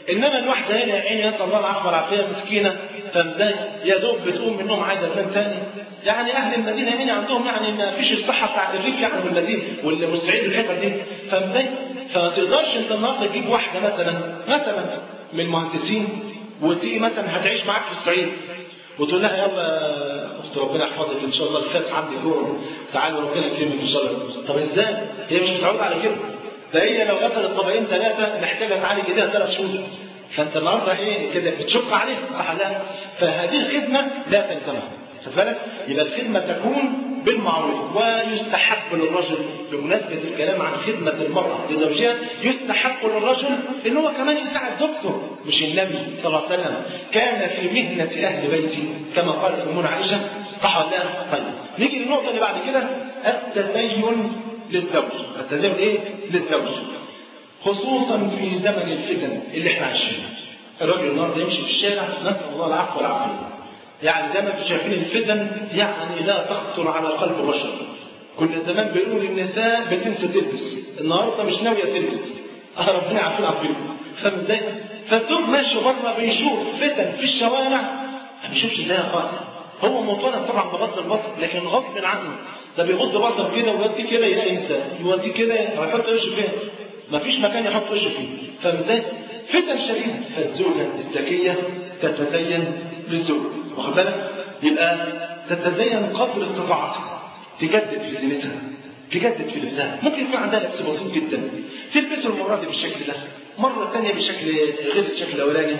انما الواحده هنا يا عيني نسال الله العفو والعافيه مسكينه، فازاي يا دوب بتقوم من النوم عايزه تنام تاني. يعني اهل المدينه هنا عندهم يعني ما فيش الصحه بتاعت الريف يعني والمدينه والمستعيد الحته دي، فازاي؟ فما تقدرش انت النهارده تجيب واحده مثلا من المهندسين وتيجي مثلا هتعيش معاك في الصعيد وتقول لها يلا اخت ربنا يحفظك ان شاء الله الفاس عندي جوه تعالي ربنا يكرمك ان شاء الله. طب ازاي؟ هي مش متعوده على كده. ده هي لو غسلت طبقين ثلاثه محتاجه تعالج ايديها 3 شهور. فانت النهارده ايه كده بتشق عليه صح لا؟ فهذه الخدمه لا تلزمها. خد بالك؟ يبقى الخدمه تكون بالمعروف، ويستحق للرجل بمناسبه الكلام عن خدمه المراه لزوجها يستحق للرجل ان هو كمان يساعد زوجته. مش النبي صلى الله عليه وسلم كان في مهنه اهل بيتي كما قالت امنا عائشه صح ولا لا؟ طيب نيجي للنقطه اللي بعد كده التزين للزوج. التزين ايه؟ للزوج خصوصا في زمن الفتن اللي احنا عايشينها. الراجل النهارده يمشي في الشارع نسال الله العفو والعافيه، يعني زي ما انتم شايفين الفتن يعني لا تخطر على قلب بشر. كنا زمان بيقولوا للنساء بتنسى تلبس، النهارده مش ناويه تلبس. ربنا يعافينا ويعافيكم. فاهم ازاي؟ فالزوج ماشي بره بيشوف فتن في الشوارع ما بيشوفش زيها خالص. هو مطالب طبعا بغض البصر لكن غصب عنه، ده بيغض بصره كده ويوديه كده يلاقي نساء، يوديه كده هيحط وشه فين؟ مفيش مكان يحط وشه فيه. فاهم ازاي؟ فتن شديده. فالزوجه الذكيه تتزين للزوج، واخد بالك؟ يبقى تتزين قدر استطاعتها، تجدد في زينتها، تجدد في لبسها. ممكن يكون عندها لبس بسيط جدا تلبسه المره دي بالشكل ده، مره ثانيه بشكل غير الشكل الاولاني.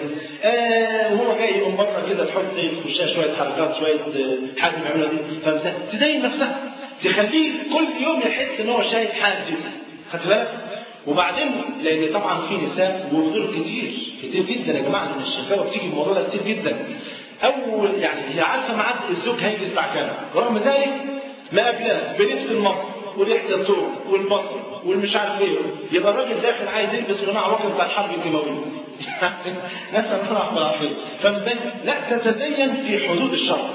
وهو جاي يقوم بره كده تحط في وشها شويه حركات شويه حاجه بيعملها دي، فمسها تزين نفسها، تخليه كل يوم يحس ان هو شايف حاجه جديده. خدت بالك؟ وبعدين لان طبعا في نساء وغير كتير جدا يا جماعه من الشكاوى بتيجي الموضوع ده كتير جدا. اول يعني هي عارفه ميعاد الزوج هيجي الساعه كام، ورغم ذلك ما قبلها بلبس المطر وريحه الطوب والبصل والمش عارف ايه، يبقى الراجل داخل عايز يلبس قناع واخد بتاع الحرب الكيماويه. نسال الله العافيه. فازاي؟ لا تتزين في حدود الشرع،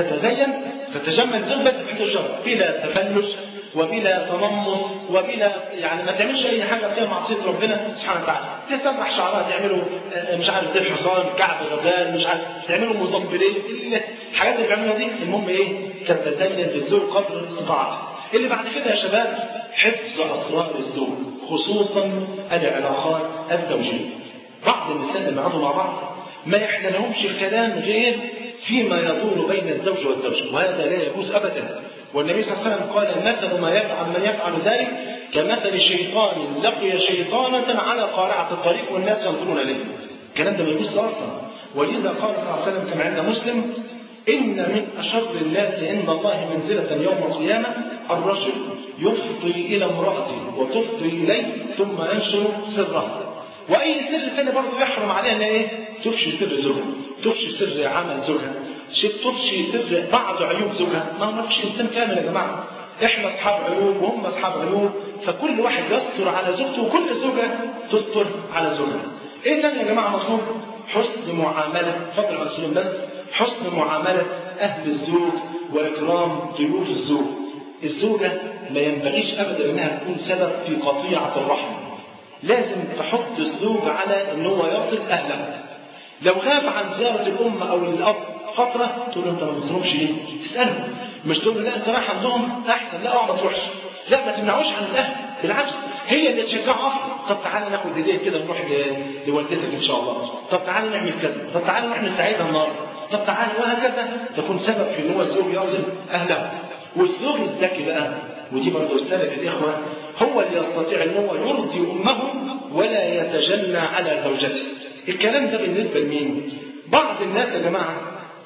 تتجمل زوج بس في حدود الشرع، بلا تفلج وبلا تنمص وبلا يعني ما تعملش اي حاجه فيها معصيه ربنا سبحانه وتعالى. تسرح شعرها، تعملوا مش عارف ديل حصان، كعب غزال، مش عارف تعملوا مزمبلين، الحاجات اللي بيعملوها دي. المهم ايه؟ تتزين بالزوج قدر استطاعته. اللي بعد كده يا شباب حفظ اسرار الزوج خصوصا العلاقات الزوجيه. بعض النساء اللي قعدوا مع بعض ما يحللهمش الكلام غير فيما يدور بين الزوج والزوجه، وهذا لا يجوز ابدا. والنبي صلى الله عليه وسلم قال مثل ما يفعل من يفعل ذلك كمثل شيطان لقي شيطانة على قارعة الطريق والناس ينظرون إليه. الكلام ده ما يجوز أصلا. ولذا قال صلى الله عليه وسلم كما عند مسلم إن من أشر الناس عند الله منزلة يوم القيامة الرجل يفضي إلى امرأته وتفضي إليه ثم ينشر سرها. وأي سر ثاني برضه يحرم عليها إن إيه؟ تفشي سر زوجها، تفشي سر عمل زوجها، تفشي سر بعض عيوب زوجها. ما فيش إنسان كامل يا جماعة، إحنا أصحاب عيوب وهم أصحاب عيوب، فكل واحد يستر على زوجته وكل زوجة تستر على زوجها. إيه تاني يا جماعة مطلوب؟ حسن معاملة، فضل على السلام بس، حسن معاملة أهل الزوج وإكرام ضيوف الزوج. الزوجة ما ينبغيش أبدا أنها تكون سبب في قطيعة الرحم. لازم تحط الزوج على أنه يصل أهله. لو غاب عن زيارة الأم أو الأب فترة تقول له أنت ما بتزورهمش ليه؟ تسأله، مش تقول له لا أنت رايح عندهم أحسن، لا ما تروحش، لا ما تمنعوش عن الأهل، بالعكس هي اللي تشجعه أصلا. طب تعالى ناخد هدية كده نروح لوالدتك إن شاء الله، طب تعالى نعمل كذا، طب تعالى نروح نساعدها النهارده، طب تعالى، وهكذا تكون سبب في ان هو الزوج يصل اهله. والزوج الذكي بقى، ودي برضه رساله للاخوه، هو اللي يستطيع ان هو يرضي امه ولا يتجنى على زوجته. الكلام ده بالنسبه لمين؟ بعض الناس يا جماعه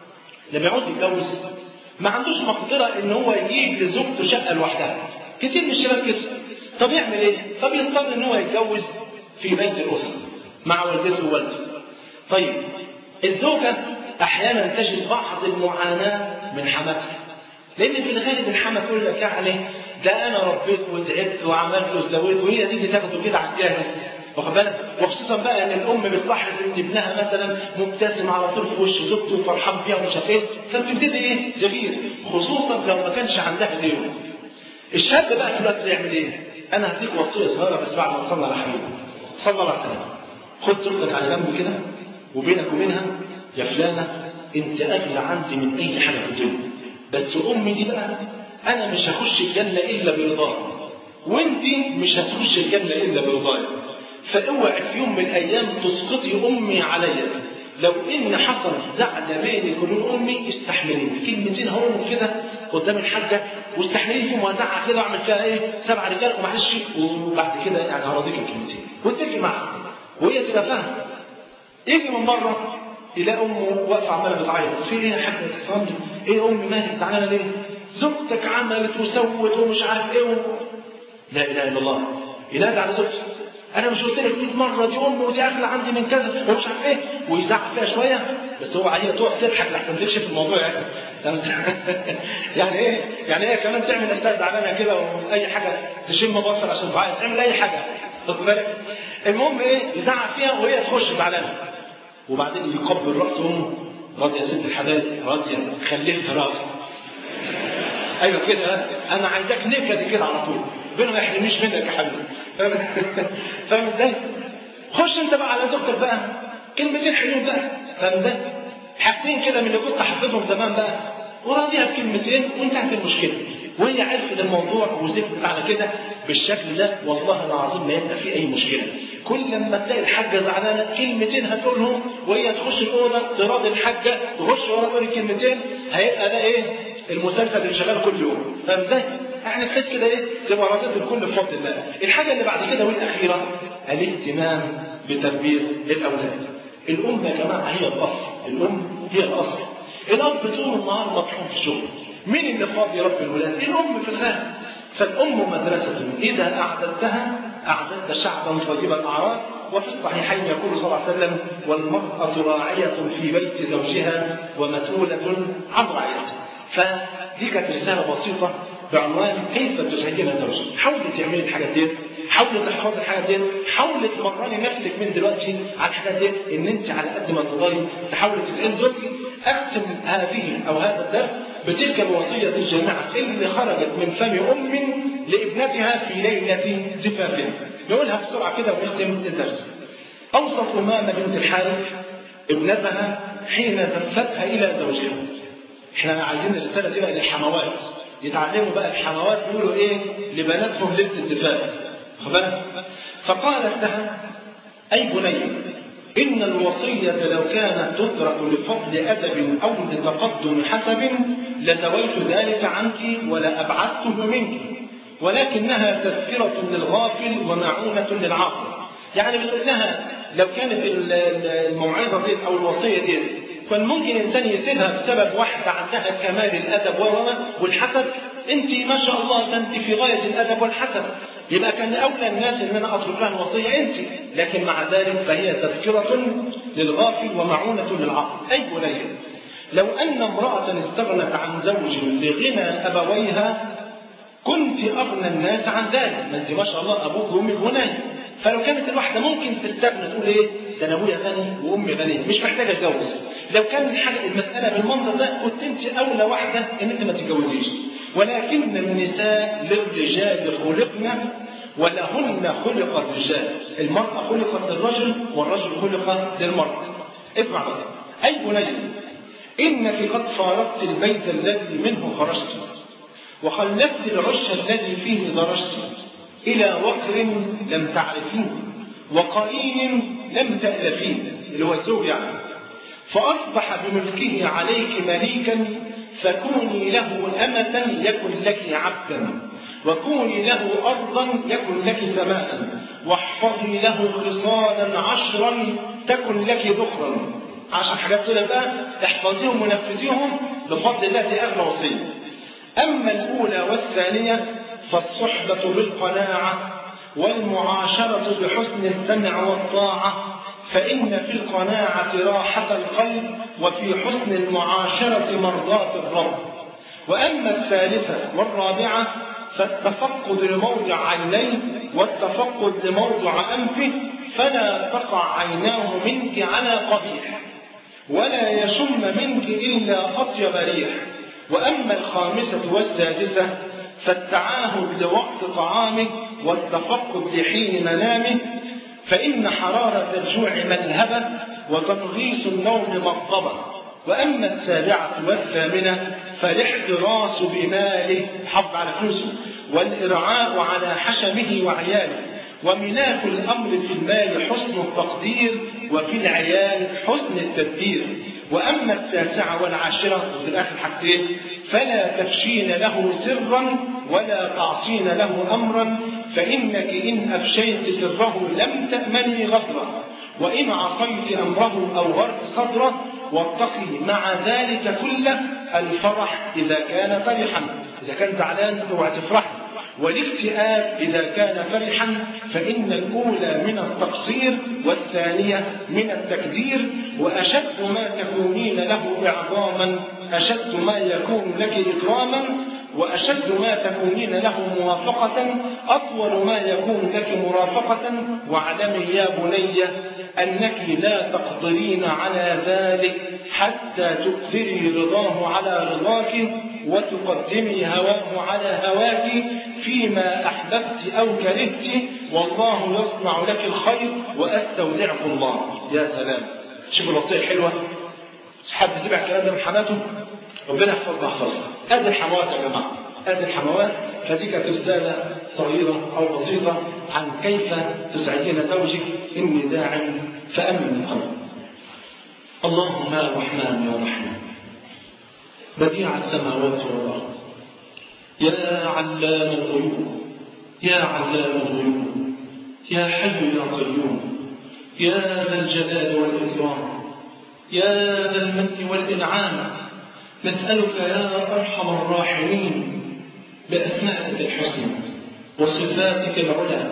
لما يعوز يتجوز ما عندوش مقدره ان هو يجيب لزوجته شقه لوحدها. كتير من الشباب كده. طب يعمل ايه؟ طب يضطر ان هو يتجوز في بيت الاسره مع والدته ووالده. طيب الزوجه احيانا تجد بعض المعاناه من حماتها، لان في الغالب الحما تقول لك يعني ده انا ربيت وتعبت وعملت وسويت، وهي تيجي تاخده كده على الجاهز، واخد بالك؟ وخصوصا بقى ان الام بتلاحظ ان ابنها مثلا مبتسم على طول في وش زوجته وفرحان بيها ومش عارف ايه، فبتبتدي ايه؟ جميل، خصوصا لو ما كانش عندها غيره. الشاب بقى في الوقت يعمل ايه؟ انا هديك وصيه صغيره بس بعد ما تصلي على حبيبي صلى الله عليه وسلم. خد زوجتك على جنب كده وبينك وبينها يا فلانة انت اغلى عندي من اي حاجة في الدنيا، بس امي دي بقى انا مش هخش الجنة الا برضاها، وانت مش هتخش الجنة الا برضايا، فاوعي في يوم من الايام تسقطي امي عليا، لو ان حصل زعل بيني وبين امي استحمليني، كلمتين هقولهم كده قدام الحاجه واستحمليني فيهم وازعق كده واعمل فيها ايه 7 رجال ومعلش، وبعد كده يعني هراضيك الكلمتين واتفق معاها وهي تبقى فاهمه. يجي من بره يلاقي امه واقفه عماله بتعيط، في ايه يا حاجه تفهمني؟ ايه امي مالك زعلانه ليه؟ زوجتك عملت وسوت ومش عارف ايه لا اله الا الله. ينادي على زوجته انا مش قلت لك 100 مره دي امي ودي اغلى عندي من كذا ومش عارف ايه، ويزعق فيها شويه، بس هو عايزها تقف تضحك لحسن تكشف الموضوع يعني. يعني ايه كمان تعمل نفسها زعلانه كده واي حاجه تشم بصر عشان تعيط، تعمل اي حاجه خد بالك. المهم ايه يزعق فيها وهي تخش زعلانه، وبعدين يقبل راس امه راضيه يا ست الحبايب راضيه خليك راضيه. ايوه كده انا عايزاك نكد كده على طول ربنا ما يحرمنيش منك يا حبيبي. فاهم ازاي؟ خش انت بقى على زوجتك بقى كلمتين حلوين بقى، فاهم ازاي؟ حاجتين كده من اللي كنت حافظهم زمان بقى وراضيها بكلمتين وانتهت المشكله، وهي عرفت الموضوع وسكتت على كده بالشكل ده، والله العظيم ما يبقى في اي مشكله. كل لما تلاقي الحاجه زعلانه كلمتين هتقولهم وهي تخش الاوضه تراضي الحاجه تخش ورا تقول كلمتين، هيبقى ده ايه؟ المسلسل اللي شغال كل يوم، فاهم ازاي؟ يعني تحس كده ايه؟ تبقى راضيه الكل بفضل الله. الحاجه اللي بعد كده والاخيره الاهتمام بتربيه الاولاد. الام يا جماعه هي الاصل، الام هي الاصل. الاب طول النهار مطحون في الشغل، مين اللي فاضي يربي الولاد؟ الام في الغالب. فالام مدرسه اذا اعددتها اعددت شعبا طيب الاعراض. وفي الصحيحين يقول صلى الله عليه وسلم والمراه راعيه في بيت زوجها ومسؤوله عن رعيتها. فدي كانت رساله بسيطه بعنوان كيف تسعدين زوجك. حاولي تعملي الحاجات دي، حاولي تحفظي الحاجات دي، حاولي تمرني نفسك من دلوقتي على الحاجات دي، ان انت على قد ما تقدري تحاولي تسعدي زوجك. اختم هذه او هذا الدرس بتلك الوصيه الجامعه اللي خرجت من فم ام لابنتها في ليله زفافها. نقولها بسرعه كده ونختم الدرس. اوصت امامه بنت الحارث ابنتها حين زفتها الى زوجها. احنا عايزين الرساله دي بقى للحموات، يتعلموا بقى الحموات يقولوا ايه لبناتهم ليله الزفاف. فقالت لها اي بني ان الوصيه لو كانت تترك لفضل ادب او لتقدم حسب لزويت ذلك عنك ولا ابعدته منك، ولكنها تذكره للغافل ومعونه للعاقل. يعني بتقول لها لو كانت الموعظه دي او الوصيه دي كان ممكن انسان يسيبها بسبب واحده عندها كمال الادب والحسب، انت ما شاء الله انت في غايه الادب والحسب، يبقى كان اولى الناس ان انا اترك لها الوصيه انت، لكن مع ذلك فهي تذكره للغافل ومعونه للعاقل. اي بني لو ان امراه استغنت عن زوج لغنى ابويها كنت اغنى الناس عن ذلك. ما انت ما شاء الله ابوك وامك غني، فلو كانت الواحده ممكن تستغنى تقول ايه ده انا ابويا غني وامي غنيه مش محتاجه اتجوز، لو كان الحاجه المساله بالمنظر ده كنت انت اولى واحده ان انت ما تتجوزيش. ولكن النساء للرجال خلقن ولهن خلق الرجال، المراه خلقت للرجل والرجل خلق للمراه. اسمع بقى اي بني انك قد فارقت البيت الذي منه خرجت وخلفت العش الذي فيه درجت الى وقر لم تعرفيه وقرين لم تألفيه اللي هو الزوج يعني، فأصبح بملكه عليك مليكا فكوني له أمة يكن لك عبدا وكوني له أرضا يكن لك سماء واحفظي له خصالا 10 تكن لك ذخرا. 10 حاجات كده بقى احفظيهم ونفذيهم بفضل الله، دي أغلى وصية. أما الأولى والثانية فالصحبة بالقناعة والمعاشرة بحسن السمع والطاعة، فإن في القناعة راحة القلب وفي حسن المعاشرة مرضاة الرب. وأما الثالثة والرابعة فالتفقد لموضع عينيه والتفقد لموضع أنفه فلا تقع عيناه منك على قبيح ولا يشم منك إلا أطيب ريح. وأما الخامسة والسادسة فالتعاهد لوقت طعامه والتفقد لحين منامه، فإن حرارة الجوع ملهبة وتنغيص النوم مغضبة. وأما السابعة والثامنة فالاحتراس بماله، حفظ على فلوسه، والإرعاء على حشمه وعياله. وملاك الأمر في المال حسن التقدير، وفي العيال حسن التدبير. وأما التاسعة والعاشرة في الآخر حاجتين فلا تفشين له سرا ولا تعصين له أمرا، فإنك إن أفشيت سره لم تأمني غدره، وإن عصيت أمره أوغرت صدره. واتقي مع ذلك كله الفرح إذا كان فرحا، إذا كان زعلان اوعى تفرح، والاكتئاب إذا كان فرحا، فإن الأولى من التقصير والثانية من التكدير. وأشد ما تكونين له إعظاما أشد ما يكون لك إكراما، وأشد ما تكونين له موافقة أطول ما يكون لك مرافقة. واعلمي يا بني أنك لا تقدرين على ذلك حتى تؤثري رضاه على رضاك وتقدمي هواه على هواك فيما أحببت أو كرهت، والله يصنع لك الخير وأستودعك الله. يا سلام، شوفوا الوصية الحلوة. حد سمع الكلام ده من حماته، ربنا يحفظنا خاصة. هذه الحموات يا جماعة، هذه الحموات. فدي كانت رسالة صغيرة أو بسيطة عن كيف تسعدين زوجك. إني داع فأمن القلب. اللهم يا رحمن يا رحمن بديع السماوات والأرض، يا علام الغيوب، يا علام الغيوب، يا حي يا قيوم، يا ذا الجلال والإكرام، يا ذا المن والإنعام، نسألك يا أرحم الراحمين بأسمائك الحسنى وصفاتك العلى،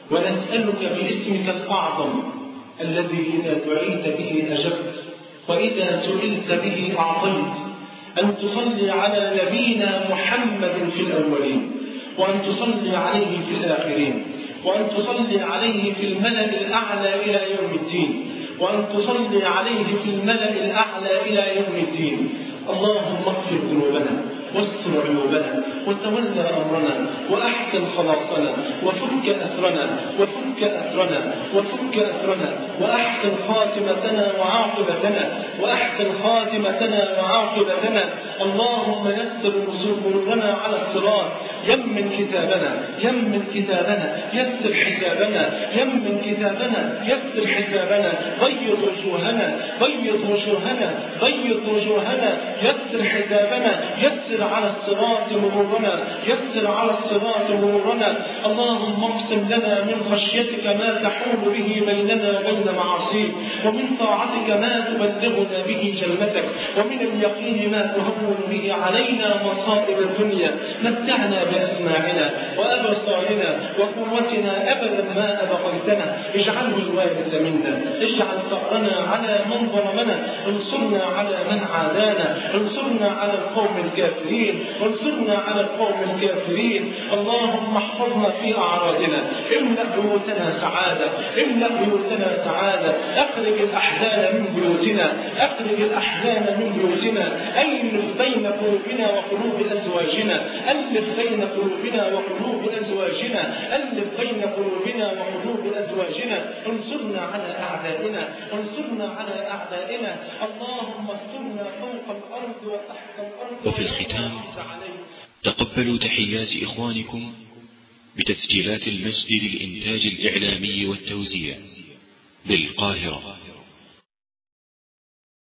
ونسألك باسمك الأعظم الذي إذا دعيت به أجبت وإذا سئلت به أعطيت، أن تصلي على نبينا محمد في الأولين، وأن تصلي عليه في الآخرين، وأن تصلي عليه في الملأ الأعلى إلى يوم الدين، وأن تصلي عليه في الملأ الأعلى إلى يوم الدين. اللهم اغفر ذنوبنا واستر عيوبنا وتولى أمرنا وأحسن خلاصنا وفك أسرنا وفك أسرنا وفك أسرنا وأحسن خاتمتنا وعاقبتنا وأحسن خاتمتنا وعاقبتنا. اللهم يسر مرورنا على الصراط، يمن كتابنا يمن كتابنا، يسر حسابنا يمن كتابنا، يسر حسابنا، بيض وجوهنا بيض وجوهنا بيض وجوهنا، يسر حسابنا، يسر على الصراط مرورنا، يسر على الصراط مرورنا. اللهم اقسم لنا من خشيتك ما تحول به بيننا وبين معاصيك، ومن طاعتك ما تبلغنا به جنتك، ومن اليقين ما تهون به علينا مصائب الدنيا. متعنا بأسماعنا وأبصارنا وقوتنا أبدا ما أبقيتنا، اجعله الوارث منا، اجعل ثأرنا على من ظلمنا، انصرنا على من عادانا، انصرنا على القوم الكافرين، انصرنا على القوم الكافرين. اللهم احفظنا في أعراضنا، املأ بيوتنا سعادة، املأ بيوتنا سعادة، اخرج الأحزان من بيوتنا، اخرج الأحزان من بيوتنا، ألف بين قلوبنا وقلوب أزواجنا، ألف بين قلوبنا وقلوب أزواجنا، ألف بين قلوبنا وقلوب أزواجنا. انصرنا على أعدائنا، انصرنا على أعدائنا. اللهم استرنا فوق الأرض وتحت الأرض. وفي الختام تقبلوا تحيات إخوانكم بتسجيلات المجد للإنتاج الإعلامي والتوزيع بالقاهرة.